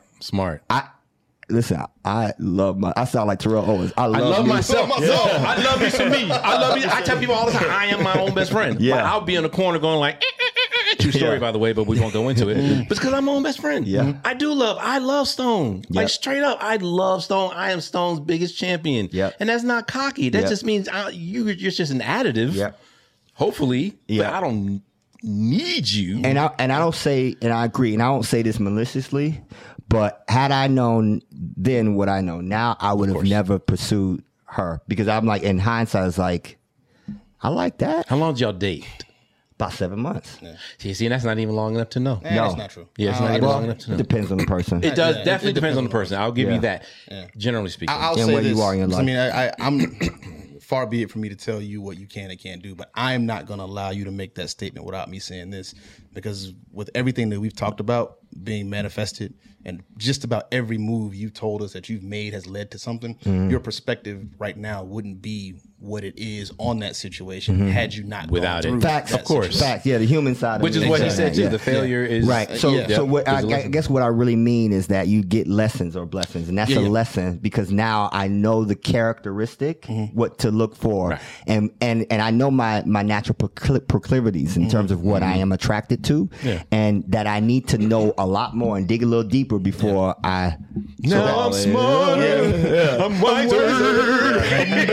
Listen, I sound like Terrell Owens. I love me. myself. I love me some me. I love me. I tell people all the time, I am my own best friend. Yeah. Like, I'll be in the corner going like, true story, by the way, but we won't go into it. But it's because I'm my own best friend. Yeah. I love Stone. Like, Yep. straight up, I love Stone. I am Stone's biggest champion. Yep. And that's not cocky. That Yep. just means you're just an additive. Yep. Hopefully. Yep. But I don't need you. And I don't say, and I agree, and I don't say this maliciously, but had I known then what I know now, I would have never pursued her because I'm like, in hindsight, it's like, I like that. How long did y'all date? About 7 months. See, that's not even long enough to know. No, that's not true. Yeah, it's not even long enough to know. It depends on the person. It does Yeah, definitely it depends on the depends person. I'll give Yeah. you that. Generally speaking. I'll And say where you this. are in your life. I mean, I'm far be it for me to tell you what you can and can't do, but I am not going to allow you to make that statement without me saying this, because with everything that we've talked about being manifested and just about every move you've told us that you've made has led to something, your perspective right now wouldn't be what it is on that situation had you not Without gone it. through Facts, that of course. situation. Facts. Yeah, the human side. Which of is it. what he said too. Yeah. The failure is Right. So, Yeah. so what There's a I lesson. guess what I really mean is that you get lessons or blessings, and that's a lesson because now I know the characteristic, what to look for, Right. and I know my natural proclivities in terms of what I am attracted to, and that I need to know a lot more and dig a little deeper before I. Now I'm smarter. I'm wiser. I'm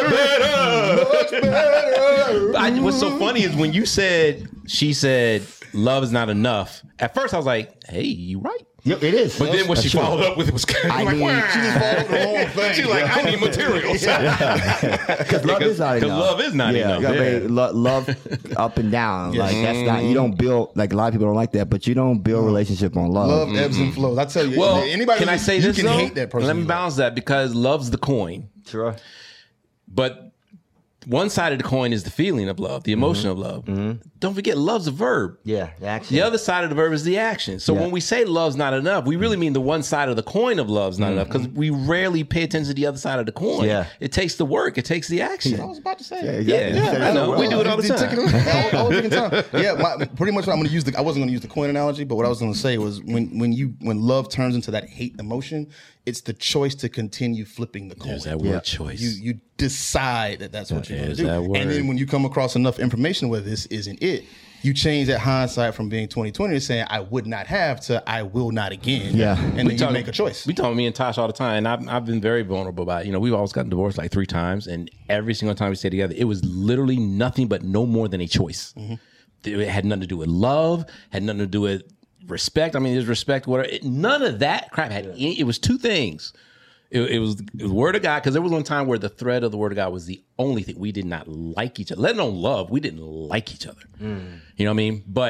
better. What's so funny is when she said, love is not enough. At first I was like, hey, you right. Yep, it is. But then what she followed up with it was kind I of like, need- wow. She just followed the whole thing. She's like, I need materials. Because love is not enough. Because love is not enough. I Yeah. mean, love up and down. Like that's not. You don't build like a lot of people don't like that, but you don't build relationship on love. Love ebbs and flows. I tell you, Well, anybody can I say this you can though? hate that person. Let me you love. balance that because love's the coin. Sure. But one side of the coin is the feeling of love, the emotion of love. Don't forget, love's a verb. Yeah. Actually. The other side of the verb is the action. So Yeah. when we say love's not enough, we really mean the one side of the coin of love's not enough because we rarely pay attention to the otother side of the coin. Yeah. It takes the work. It takes the action. I was about to say. Yeah, I know. We do it all the time. All the time. Yeah, pretty much what I'm going to use. I wasn't going to use the coin analogy, but what I was going to say was when love turns into that hate emotion, it's the choice to continue flipping the coin. There's that word choice. You decide that that's what you're going to There's do, that word. and then when you come across enough information where this isn't it, you change that hindsight from being 20/20 to saying I would not have to I will not again. Yeah. and then you make a choice. We talk me and Tosh all the time, and I've been very vulnerable about it. We've always gotten divorced like 3 times, and every single time we stayed together, it was literally nothing but no more than a choice. It had nothing to do with love, had nothing to do with respect. I mean, there's respect, whatever. None of that crap had any, it was 2 things. It was the word of God, because there was one time where the thread of the word of God was the only thing. We did not like each other, let alone love. We didn't like each other. You know what I mean? But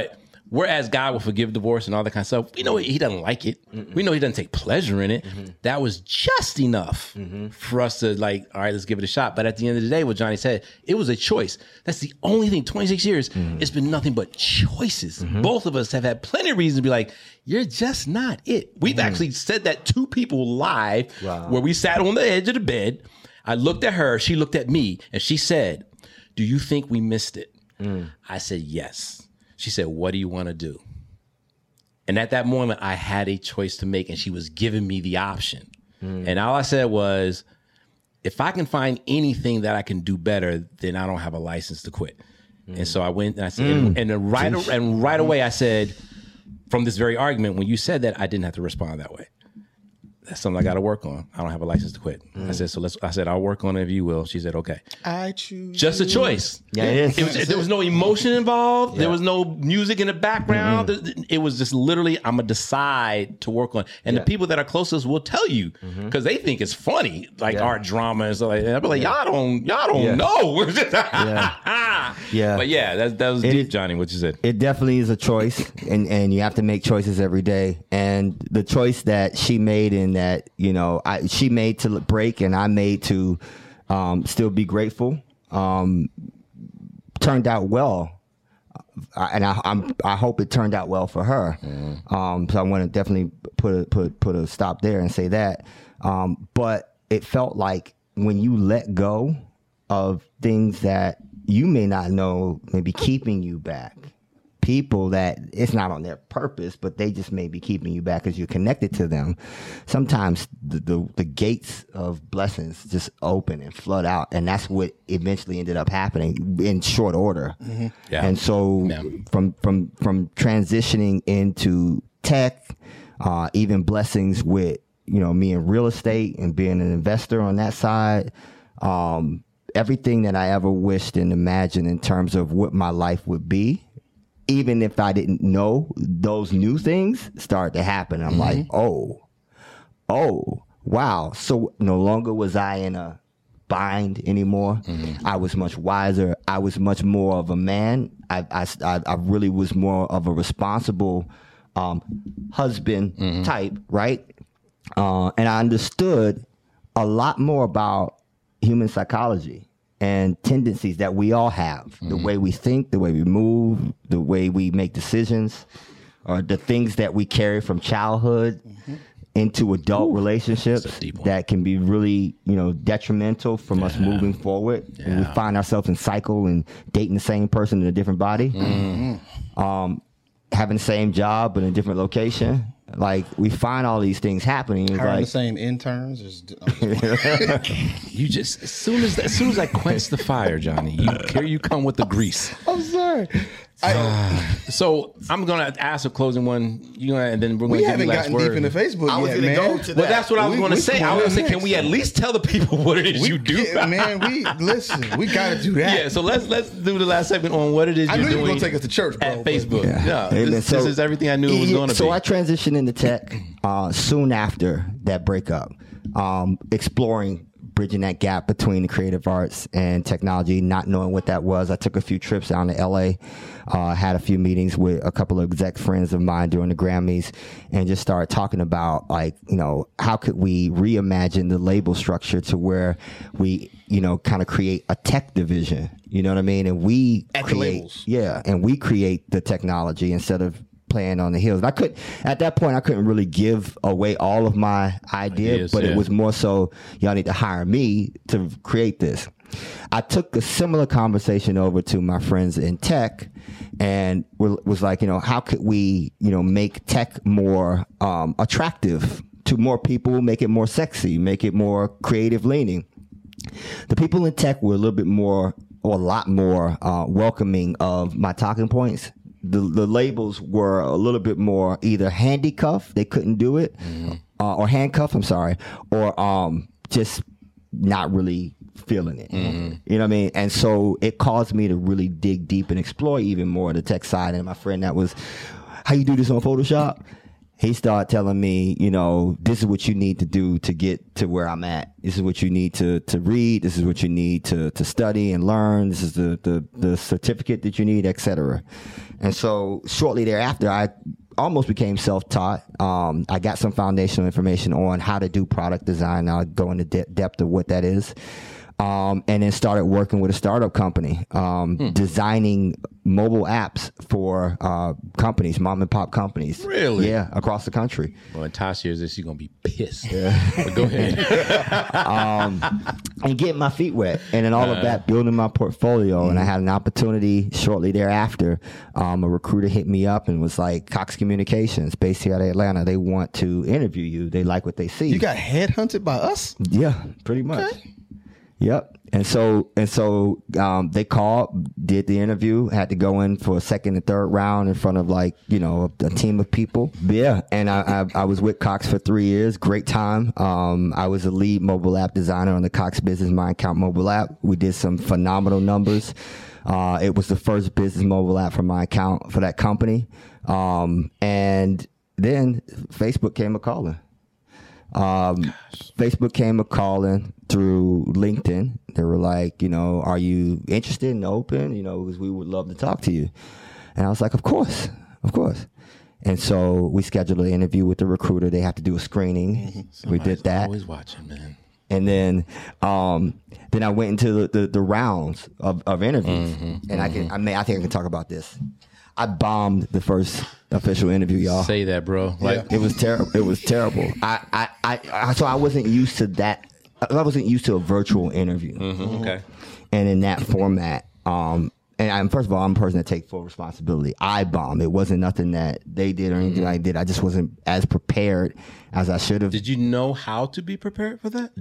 Whereas God will forgive divorce and all that kind of stuff, we know he doesn't like it. We know he doesn't take pleasure in it. That was just enough for us to like, all right, let's give it a shot. But at the end of the day, what Johnny said, it was a choice. That's the only thing. 26 years, it's been nothing but choices. Both of us have had plenty of reasons to be like, you're just not it. We've actually said that to people live where we sat on the edge of the bed. I looked at her, she looked at me, and she said, do you think we missed it? I said, yes. She said, what do you want to do? And at that moment, I had a choice to make, and she was giving me the option. And all I said was, if I can find anything that I can do better, then I don't have a license to quit. And so I went and I said, and right away I said, from this very argument, when you said that, I didn't have to respond that way. That's something I got to work on. I don't have a license to quit. I said, I said, I'll work on it if you will. She said, okay. I choose. Just a choice. Yeah, it is. There was no emotion involved. Yeah. There was no music in the background. It was just literally, I'm going to decide to work on it. And the people that are closest will tell you because they think it's funny, like our drama and stuff like that. I'll be like, y'all don't know. But yeah, that was deep, Johnny, what you said. It definitely is a choice, and you have to make choices every day. And the choice that she made and that, you know, she made to break and I made to still be grateful turned out well. And I hope it turned out well for her. So I want to definitely put a stop there and say that. But it felt like when you let go of things that you may not know may be keeping you back, people that it's not on their purpose, but they just may be keeping you back because you're connected to them. Sometimes the gates of blessings just open and flood out, and that's what eventually ended up happening in short order. And so from transitioning into tech, even blessings with, you know, me in real estate and being an investor on that side, everything that I ever wished and imagined in terms of what my life would be, even if I didn't know, those new things start to happen. I'm like, oh, wow. So no longer was I in a bind anymore. I was much wiser. I was much more of a man. I really was more of a responsible husband type, right? And I understood a lot more about human psychology and tendencies that we all have, the way we think, the way we move, the way we make decisions, or the things that we carry from childhood into adult relationships that can be really, you know, detrimental from us moving forward. And we find ourselves in cycle and dating the same person in a different body, having the same job but in a different location. Like, we find all these things happening. Hiring like the same interns. You just as soon as I quench the fire, Johnny, here you come with the grease. I'm sorry. So I'm gonna ask a closing one. And then we're We gonna give you haven't last gotten word. deep into Facebook I was yet, gonna man. go to that. Well, that's what I was going to say. I was going to say, can we at least tell the people what it is you do? Man, we got to do that. Yeah, so let's do the last segment on what it is I you're knew you doing were going to take us to church, bro. at Facebook. Yeah. This is everything I knew it was going to be. So I transitioned into tech soon after that breakup, exploring bridging that gap between the creative arts and technology, not knowing what that was. I took a few trips down to LA, had a few meetings with a couple of exec friends of mine during the Grammys, and just started talking about, like, you know, how could we reimagine the label structure to where we, you know, kind of create a tech division, you know what I mean? And we At the create, labels. and we create the technology instead of playing on the heels. At that point, I couldn't really give away all of my ideas, but it was more so, y'all need to hire me to create this. I took a similar conversation over to my friends in tech and was like, you know, how could we, you know, make tech more attractive to more people, make it more sexy, make it more creative leaning. The people in tech were a little bit more, or a lot more welcoming of my talking points. The labels were a little bit more either handcuff, they couldn't do it, or handcuff, I'm sorry, or just not really feeling it. You know what I mean? And so it caused me to really dig deep and explore even more the tech side. And my friend that was, how you do this on Photoshop? he started telling me, this is what you need to do to get to where I'm at. This is what you need to read. This is what you need to study and learn. This is the certificate that you need, etc. And so shortly thereafter, I almost became self-taught. I got some foundational information on how to do product design. I'll go into depth of what that is. And then started working with a startup company, designing mobile apps for companies, mom and pop companies. Really? Yeah, across the country. Well, when Tosh hears this, she's gonna be pissed. But go ahead. And getting my feet wet, and then all of that, building my portfolio. And I had an opportunity shortly thereafter. A recruiter hit me up and was like, "Cox Communications, based here out of Atlanta, they want to interview you. They like what they see." You got headhunted by us? Yeah, pretty much. Okay. Yep. And so they called, did the interview, had to go in for a second and third round in front of a team of people. Yeah. And I was with Cox for 3 years. Great time. I was a lead mobile app designer on the Cox Business My Account mobile app. We did some phenomenal numbers. It was the first business mobile app for My Account for that company. And then Facebook came a-calling. Facebook came a-calling through LinkedIn. They were like, are you interested and open? Because we would love to talk to you. And I was like, of course. And so we scheduled an interview with the recruiter. They have to do a screening. We did that. Always watching, man. And then I went into the rounds of interviews. And I think I can talk about this. I bombed the first official interview, y'all. Say that, bro. It was terrible. It was terrible. So I wasn't used to that. I wasn't used to a virtual interview. Okay. And in that format, first of all, I'm a person that takes full responsibility. I bombed. It wasn't nothing that they did or anything I did. I just wasn't as prepared as I should have. Did you know how to be prepared for that?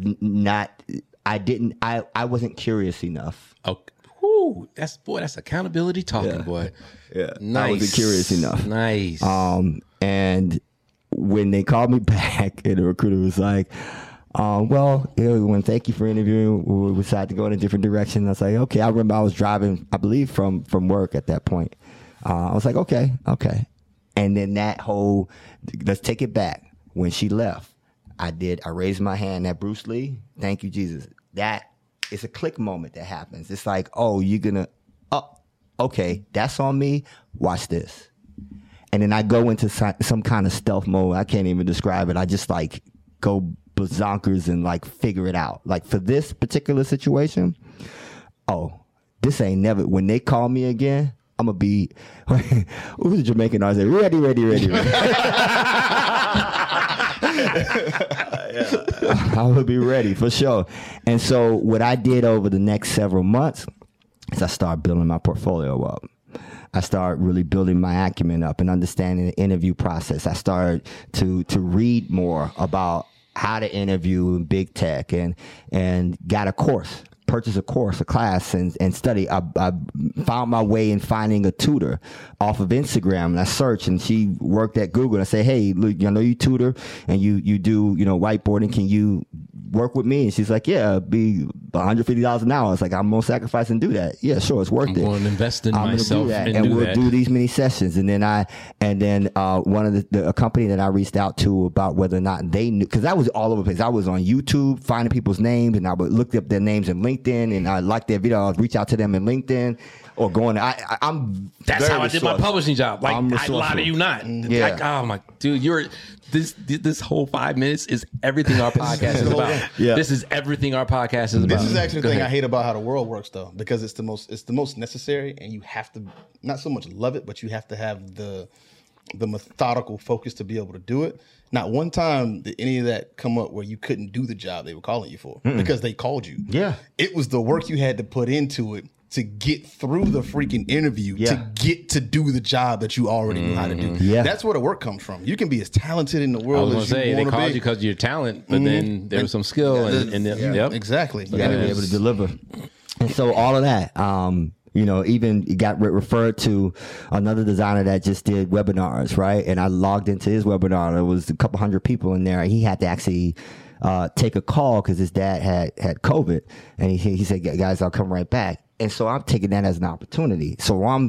I wasn't curious enough. Okay. Whew, that's accountability talking, boy. Yeah. Nice. I wasn't curious enough. Nice. And when they called me back, and the recruiter was like, we want to thank you for interviewing. We decided to go in a different direction. I was like, okay. I remember I was driving, I believe, from work at that point. I was like, okay. And then that whole, let's take it back. When she left, I raised my hand at Bruce Lee. Thank you, Jesus. It's a click moment that happens. It's like, okay, that's on me. Watch this. And then I go into some kind of stealth mode. I can't even describe it. I just go bazonkers and figure it out. For this particular situation, this ain't never, when they call me again, I'm going to be, who's the Jamaican artist? Ready. I will be ready for sure. And so what I did over the next several months is I started building my portfolio up. I started really building my acumen up and understanding the interview process. I started to read more about how to interview in big tech and got a course. Purchase a course, a class, and study. I found my way in finding a tutor off of Instagram, and I searched, and she worked at Google. And I said, "Hey, look, I know you tutor, and you do whiteboarding. Can you work with me?" And she's like, "Yeah, it'd be $150 an hour." It's like, I'm gonna sacrifice and do that. Yeah, sure, it's worth it. I'm going to invest in myself and we'll do these many sessions. And then one of a company that I reached out to about whether or not they knew, because I was all over the place. I was on YouTube finding people's names, and I would look up their names in LinkedIn, and I liked their video. I'd reach out to them in LinkedIn or going. That's how I did my publishing job. I lie to you not. Yeah. Oh my dude, this whole 5 minutes is everything our podcast is about. Yeah. This is everything our podcast is about. This is actually the thing I hate about how the world works, though, because it's the most necessary, and you have to not so much love it, but you have to have the methodical focus to be able to do it. Not one time did any of that come up where you couldn't do the job they were calling you for because they called you. Yeah. It was the work you had to put into it to get through the freaking interview, to get to do the job that you already knew how to do. Yeah. That's where the work comes from. You can be as talented in the I world was as going to you say, they want to called be. you because of your talent, but then there was some skill. Yep. Exactly. You got to be able to deliver. And so all of that, even got referred to another designer that just did webinars, right? And I logged into his webinar. There was a couple hundred people in there. He had to actually take a call because his dad had COVID. And he said, guys, I'll come right back. And so I'm taking that as an opportunity. So I'm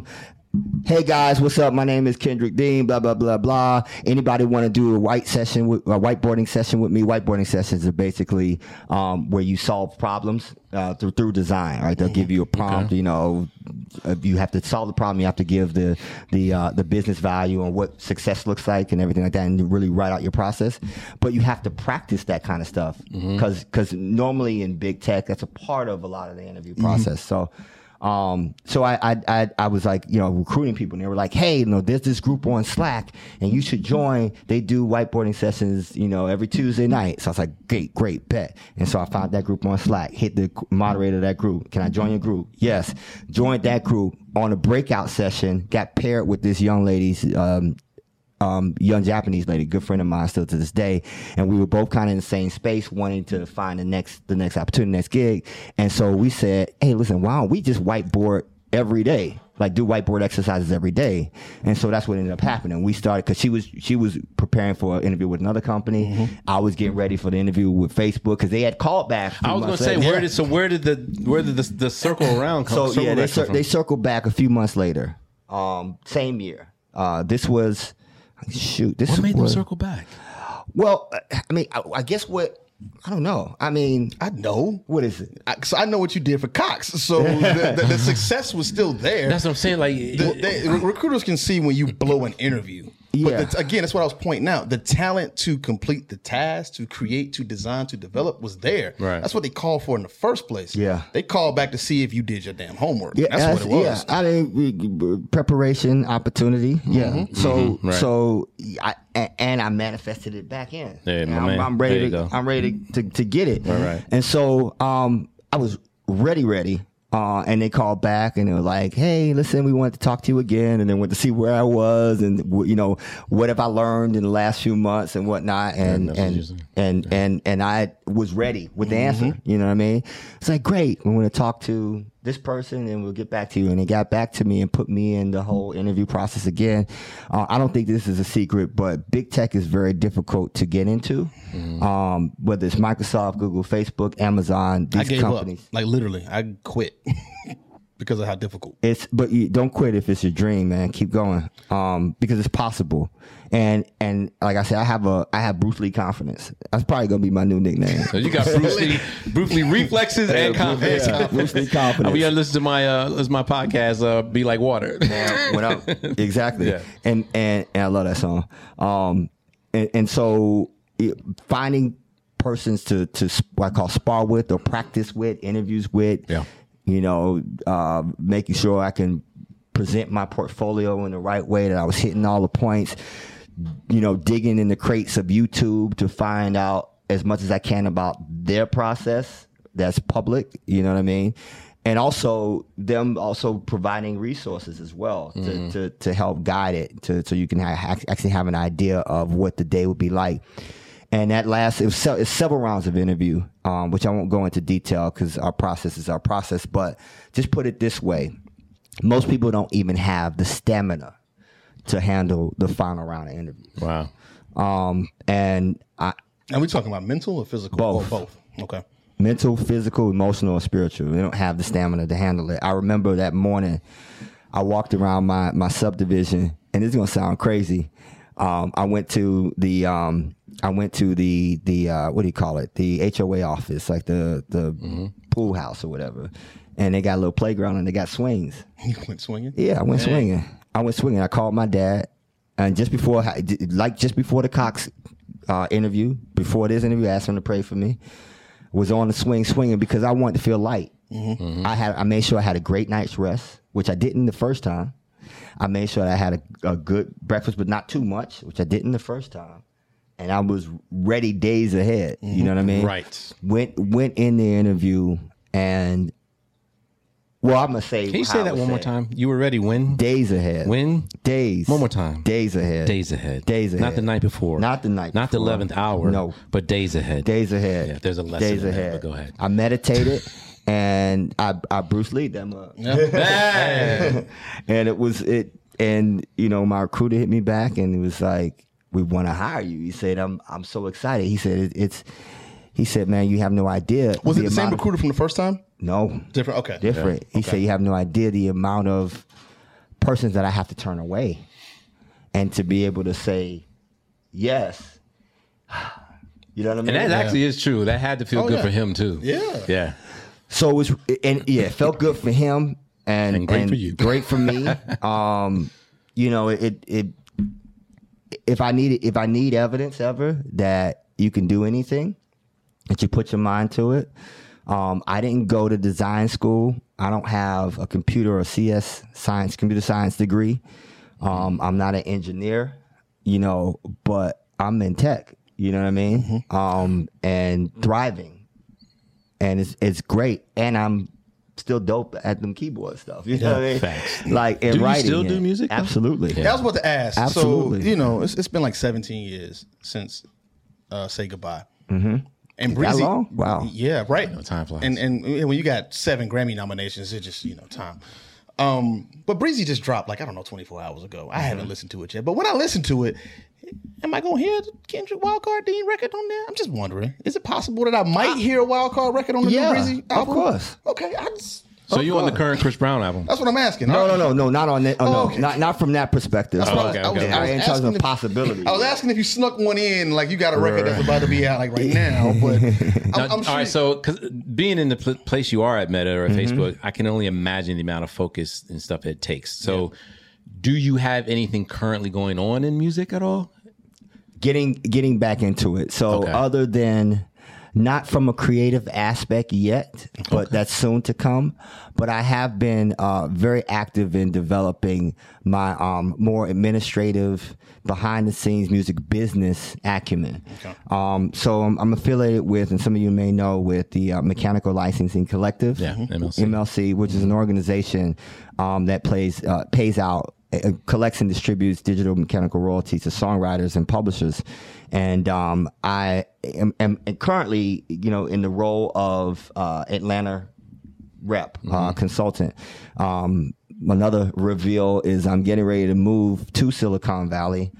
hey guys, what's up? My name is Kendrick Dean, blah, blah, blah, blah. Anybody want to do a whiteboarding session with me? Whiteboarding sessions are basically where you solve problems through design, right? They'll give you a prompt, you know, you have to solve the problem. You have to give the business value and what success looks like and everything like that, and really write out your process. But you have to practice that kind of stuff because normally in big tech, that's a part of a lot of the interview process. So I was like, you know, recruiting people, and they were like, hey, you know, there's this group on Slack and you should join. They do whiteboarding sessions, you know, every Tuesday night. So I was like, great, bet. And so I found that group on Slack, hit the moderator of that group. Can I join your group? Yes. Joined that group on a breakout session, got paired with this young lady's, young Japanese lady, good friend of mine still to this day. And we were both kind of in the same space, wanting to find the next opportunity, next gig. And so we said, hey, listen, why don't we just whiteboard every day? Like do whiteboard exercises every day. And so that's what ended up happening. We started, cause she was preparing for an interview with another company. I was getting ready for the interview with Facebook cause they had called back. I was going to say, where did the circle around come? So yeah, they circled back a few months later. Same year. This was, what made them circle back? Well, I mean, I guess I don't know. I mean, I know. What is it? So I know what you did for Cox. So the success was still there. That's what I'm saying. Like recruiters can see when you blow an interview. Yeah. But again, that's what I was pointing out. The talent to complete the task, to create, to design, to develop was there. Right. That's what they called for in the first place. Yeah. They called back to see if you did your damn homework. Yeah, that's what it was. Yeah. I mean, preparation, opportunity. Yeah. So I manifested it back in. Hey, And my man. I'm ready to get it. Right. And so I was ready. And they called back and they were like, hey, listen, we wanted to talk to you again. And then went to see where I was and, you know, what have I learned in the last few months and whatnot. And I was ready with the answer. You know what I mean? It's like, great. We want to talk to this person and we'll get back to you. And they got back to me and put me in the whole interview process again. I don't think this is a secret, but big tech is very difficult to get into. Whether it's Microsoft, Google, Facebook, Amazon, these I gave companies. up. Like literally, I quit because of how difficult. But you don't quit if it's your dream, man. Keep going. Because it's possible. And like I said, I have Bruce Lee confidence. That's probably gonna be my new nickname. So you got Bruce Lee reflexes and confidence. Yeah, Bruce Lee confidence. We gotta listen to my podcast, Be Like Water. Exactly. Yeah. And I love that song. And so finding persons to what I call spar with or practice with, interviews with. Yeah. You know, making sure I can present my portfolio in the right way, that I was hitting all the points, you know, digging in the crates of YouTube to find out as much as I can about their process that's public, you know what I mean? And also them also providing resources as well to help guide it, so you can actually have an idea of what the day would be like. And it's several rounds of interview, which I won't go into detail because our process is our process. But just put it this way. Most people don't even have the stamina to handle the final round of interviews. Wow. And we talking about mental or physical? Both. Or both. Okay. Mental, physical, emotional, and spiritual. They don't have the stamina to handle it. I remember that morning I walked around my subdivision, and this is going to sound crazy. I went to the what do you call it? The HOA office, like the pool house or whatever. And they got a little playground and they got swings. You went swinging? Yeah, I went swinging. I called my dad, and just before the Cox interview, before this interview, I asked him to pray for me. Was on the swinging because I wanted to feel light. I made sure I had a great night's rest, which I didn't the first time. I made sure that I had a good breakfast, but not too much, which I didn't the first time. And I was ready days ahead. You know what I mean? Right. Went in the interview and, well, I'm going to say. Can you say that one more time? You were ready when? Days ahead. When? Days. One more time. Days ahead. Days ahead. Days ahead. Not the night before. Not the night Not the before. 11th hour. No. But days ahead. Days ahead. Yeah, there's a lesson Days in there, ahead. but go ahead. I meditated and I Bruce Lee'd them up. Hey! And and you know, my recruiter hit me back and he was like, we want to hire you. He said, I'm so excited. He said, he said, man, you have no idea. Was it the same recruiter from the first time? No. Different? Okay. Different. He said, you have no idea the amount of persons that I have to turn away, and to be able to say yes. You know what I mean? And that actually is true. That had to feel good for him too. Yeah. Yeah. So it was, it felt good for him and great for you. Great for me. You know, if I need evidence ever that you can do anything, that you put your mind to it. I didn't go to design school. I don't have a computer or computer science degree. I'm not an engineer, you know, but I'm in tech. You know what I mean? And thriving, and it's great. And I'm still dope at them keyboard stuff. You know what I mean? Facts. Like in Do you writing, still do music, though? Absolutely. Yeah, I was about to ask. Absolutely. So, you know, it's been like 17 years since Say Goodbye. Mm-hmm. And Breezy, long? Wow. Yeah, right. Time flies. And when you got 7 Grammy nominations, it's just, you know, time. But Breezy just dropped, like, I don't know, 24 hours ago. I haven't listened to it yet. But when I listen to it, am I going to hear the Kendrick Wildcard Dean record on there? I'm just wondering. Is it possible that I might hear a Wildcard record on the new Breezy album? Of course. Okay, So you on the current Chris Brown album? that's what I'm asking. No, not on that. Oh, no, okay. not from that perspective. That's what okay, I was okay. In terms asking of if- possibilities. I was asking if you snuck one in, like you got a record that's about to be out like right now. But Now, I'm sure. all right, so cause being in the place you are at Meta or Facebook, I can only imagine the amount of focus and stuff it takes. So, do you have anything currently going on in music at all? Getting back into it. So Okay. other than not from a creative aspect yet, but that's soon to come. But I have been very active in developing my more administrative, behind the scenes music business acumen. Okay. So I'm affiliated with, and some of you may know, with the Mechanical Licensing Collective, Yeah, MLC. MLC, which is an organization that pays out, collects and distributes digital mechanical royalties to songwriters and publishers. And I am currently, you know, in the role of Atlanta rep, consultant. Another reveal is I'm getting ready to move to Silicon Valley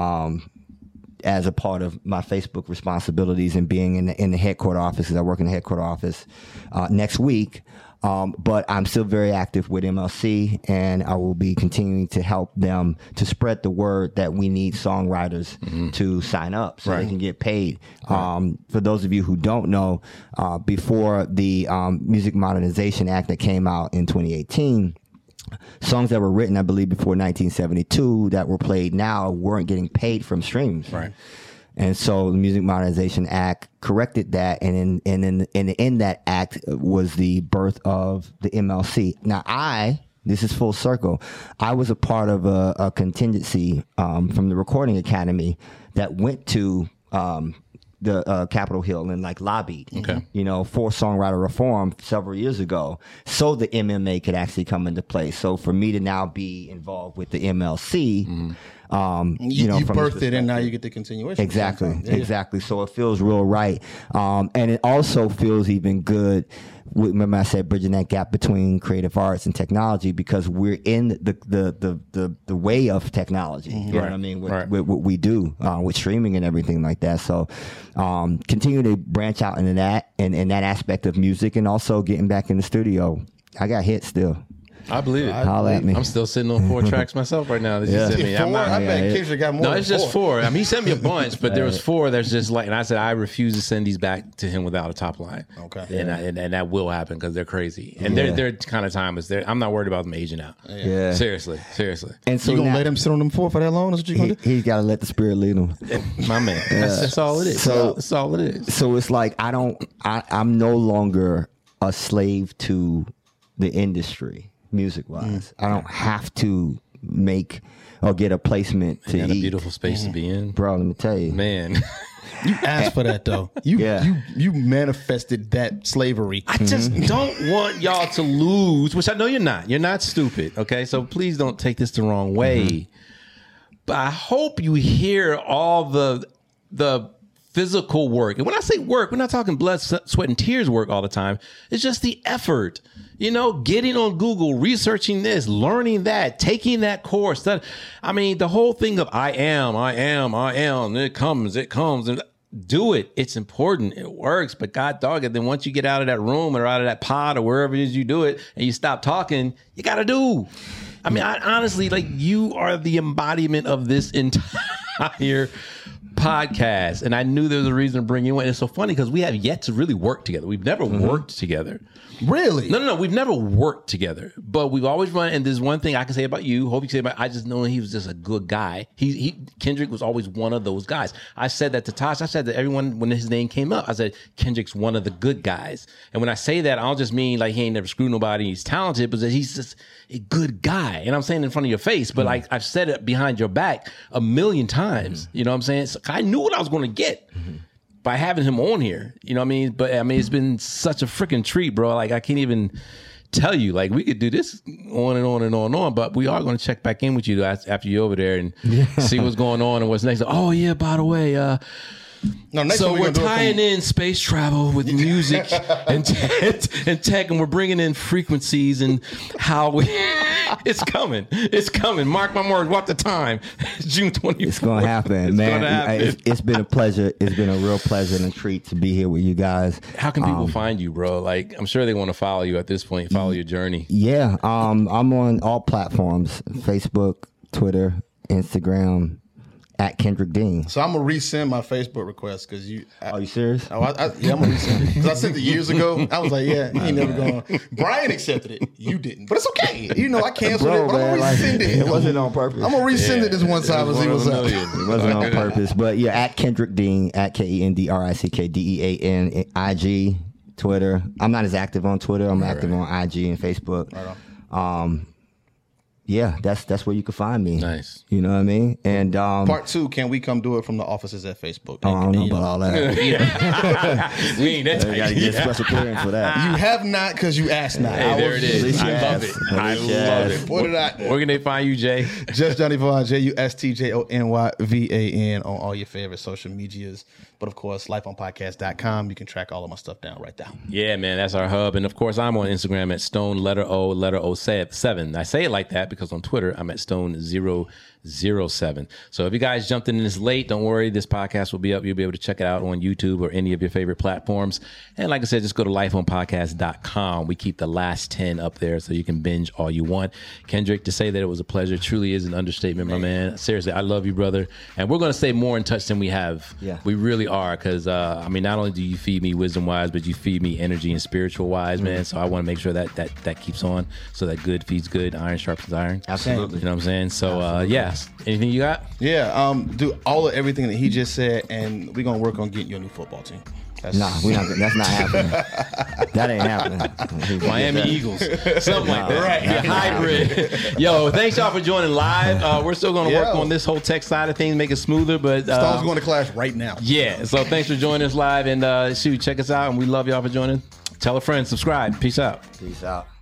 as a part of my Facebook responsibilities and being in the headquarter office, because I work in the headquarter office next week. But I'm still very active with MLC, and I will be continuing to help them to spread the word that we need songwriters to sign up so they can get paid. For those of you who don't know, before the Music Modernization Act that came out in 2018, songs that were written, I believe, before 1972 that were played now weren't getting paid from streams. Right. And so the Music Modernization Act corrected that, and in that act was the birth of the MLC. Now this is full circle. I was a part of a contingency from the Recording Academy that went to the Capitol Hill and like lobbied, you know, for songwriter reform several years ago, so the MMA could actually come into play. So for me to now be involved with the MLC, you know, from this birthed it, and now you get the continuation. Exactly, Yeah. exactly. So it feels real right, and it also feels even good. Remember, I said bridging that gap between creative arts and technology, because we're in the way of technology. You know what I mean? With what we do with streaming and everything like that. So continue to branch out into that and that aspect of music, and also getting back in the studio. I got hits still. I believe it. Holla at me. I'm still sitting on 4 tracks myself right now. That you sent me. I'm Four? not- I bet yeah. Kendrick got more. No, than it's just 4. I mean, he sent me a bunch, but there was 4 that's just like, and I said I refuse to send these back to him without a top line. Okay. And that will happen because they're crazy and they're kind of timeless. I'm not worried about them aging out. Yeah. Seriously. And so You gonna now, let him sit on them 4 for that long? That's what you gonna do? he's got to let the spirit lead him. My man. That's all it is. So- That's all it is. So it's like I'm no longer a slave to the industry, music wise. I don't have to make or get a placement to And a eat. beautiful space to be in. Bro, let me tell you. Man. You asked for that though. You manifested that slavery. I just don't want y'all to lose, which I know you're not. You're not stupid, okay? So please don't take this the wrong way. But I hope you hear all the physical work. And when I say work, we're not talking blood, sweat, and tears work all the time. It's just the effort. You know, getting on Google, researching this, learning that, taking that course. I mean, the whole thing of I am, it comes, and do it. It's important. It works. But God dog it. Then once you get out of that room or out of that pod or wherever it is you do it and you stop talking, you got to do. I mean, I honestly, like, you are the embodiment of this entire podcast, and I knew there was a reason to bring you in. It's so funny because we have yet to really work together. We've never worked together. Really? No. We've never worked together, but we've always run. And there's one thing I can say about you. Hope you can say about. I just know he was just a good guy. Kendrick was always one of those guys. I said that to Tosh. I said that everyone when his name came up. I said Kendrick's one of the good guys. And when I say that, I don't just mean like he ain't never screwed nobody. He's talented, but that he's just a good guy. And I'm saying it in front of your face, but like I've said it behind your back a million times. You know what I'm saying? So I knew what I was going to get. By having him on here, you know what I mean? But I mean, it's been such a freaking treat, bro. Like, I can't even tell you. Like, we could do this on and on and on and on, but we are going to check back in with you after you're over there and see what's going on and what's next. Oh, yeah, by the way, so we're tying in space travel with music and tech, and we're bringing in frequencies and how we... It's coming. It's coming. Mark my words. What the time? June 24th. It's going to happen, man. It's been a pleasure. It's been a real pleasure and a treat to be here with you guys. How can people find you, bro? Like, I'm sure they want to follow you at this point, follow your journey. Yeah. I'm on all platforms, Facebook, Twitter, Instagram, at Kendrick Dean. So I'm gonna resend my Facebook request because you. Are you serious? Yeah, I'm gonna resend it because I sent it years ago. I was like, yeah, he ain't never going. Brian accepted it. You didn't, but it's okay. You know, I canceled it. But I'm gonna resend it. It wasn't on purpose. I'm gonna resend it this one time and see what's up. It wasn't on purpose, but yeah, at Kendrick Dean, at KendrickDean, IG, Twitter. I'm not as active on Twitter. I'm active on IG and Facebook. Yeah, that's where you can find me. Nice. You know what I mean? And part 2, can we come do it from the offices at Facebook? I don't know about all that. We ain't that You got to get special clearance for that. You have not because you asked not. Hey, there it is. I love it. I love it. Put it out there. Where can they find you, Jay? Just Johnny Vaughn, JUSTJONYVAN on all your favorite social medias. But of course, lifeonpodcast.com. You can track all of my stuff down right there. Yeah, man, that's our hub. And of course, I'm on Instagram at Stone07. I say it like that because on Twitter, I'm at Stone007. So if you guys jumped in this late, don't worry. This podcast will be up. You'll be able to check it out on YouTube or any of your favorite platforms. And like I said, just go to lifeonpodcast.com. We keep the last 10 up there so you can binge all you want. Kendrick, to say that it was a pleasure truly is an understatement, my man. Seriously, I love you, brother. And we're going to stay more in touch than we have. Yeah. We really are because, I mean, not only do you feed me wisdom-wise, but you feed me energy and spiritual-wise, man. So I want to make sure that keeps on so that good feeds good, iron sharpens iron. Absolutely. You know what I'm saying? So, yeah. Anything you got? Yeah, do all of everything that he just said, and we're going to work on getting you a new football team. That's not happening. That ain't happening. Miami Eagles. Something like that. Right. Hybrid. Yo, thanks y'all for joining live. We're still going to work on this whole tech side of things, make it smoother. But Stone's going to class right now. Yeah. So thanks for joining us live. And check us out. And we love y'all for joining. Tell a friend. Subscribe. Peace out. Peace out.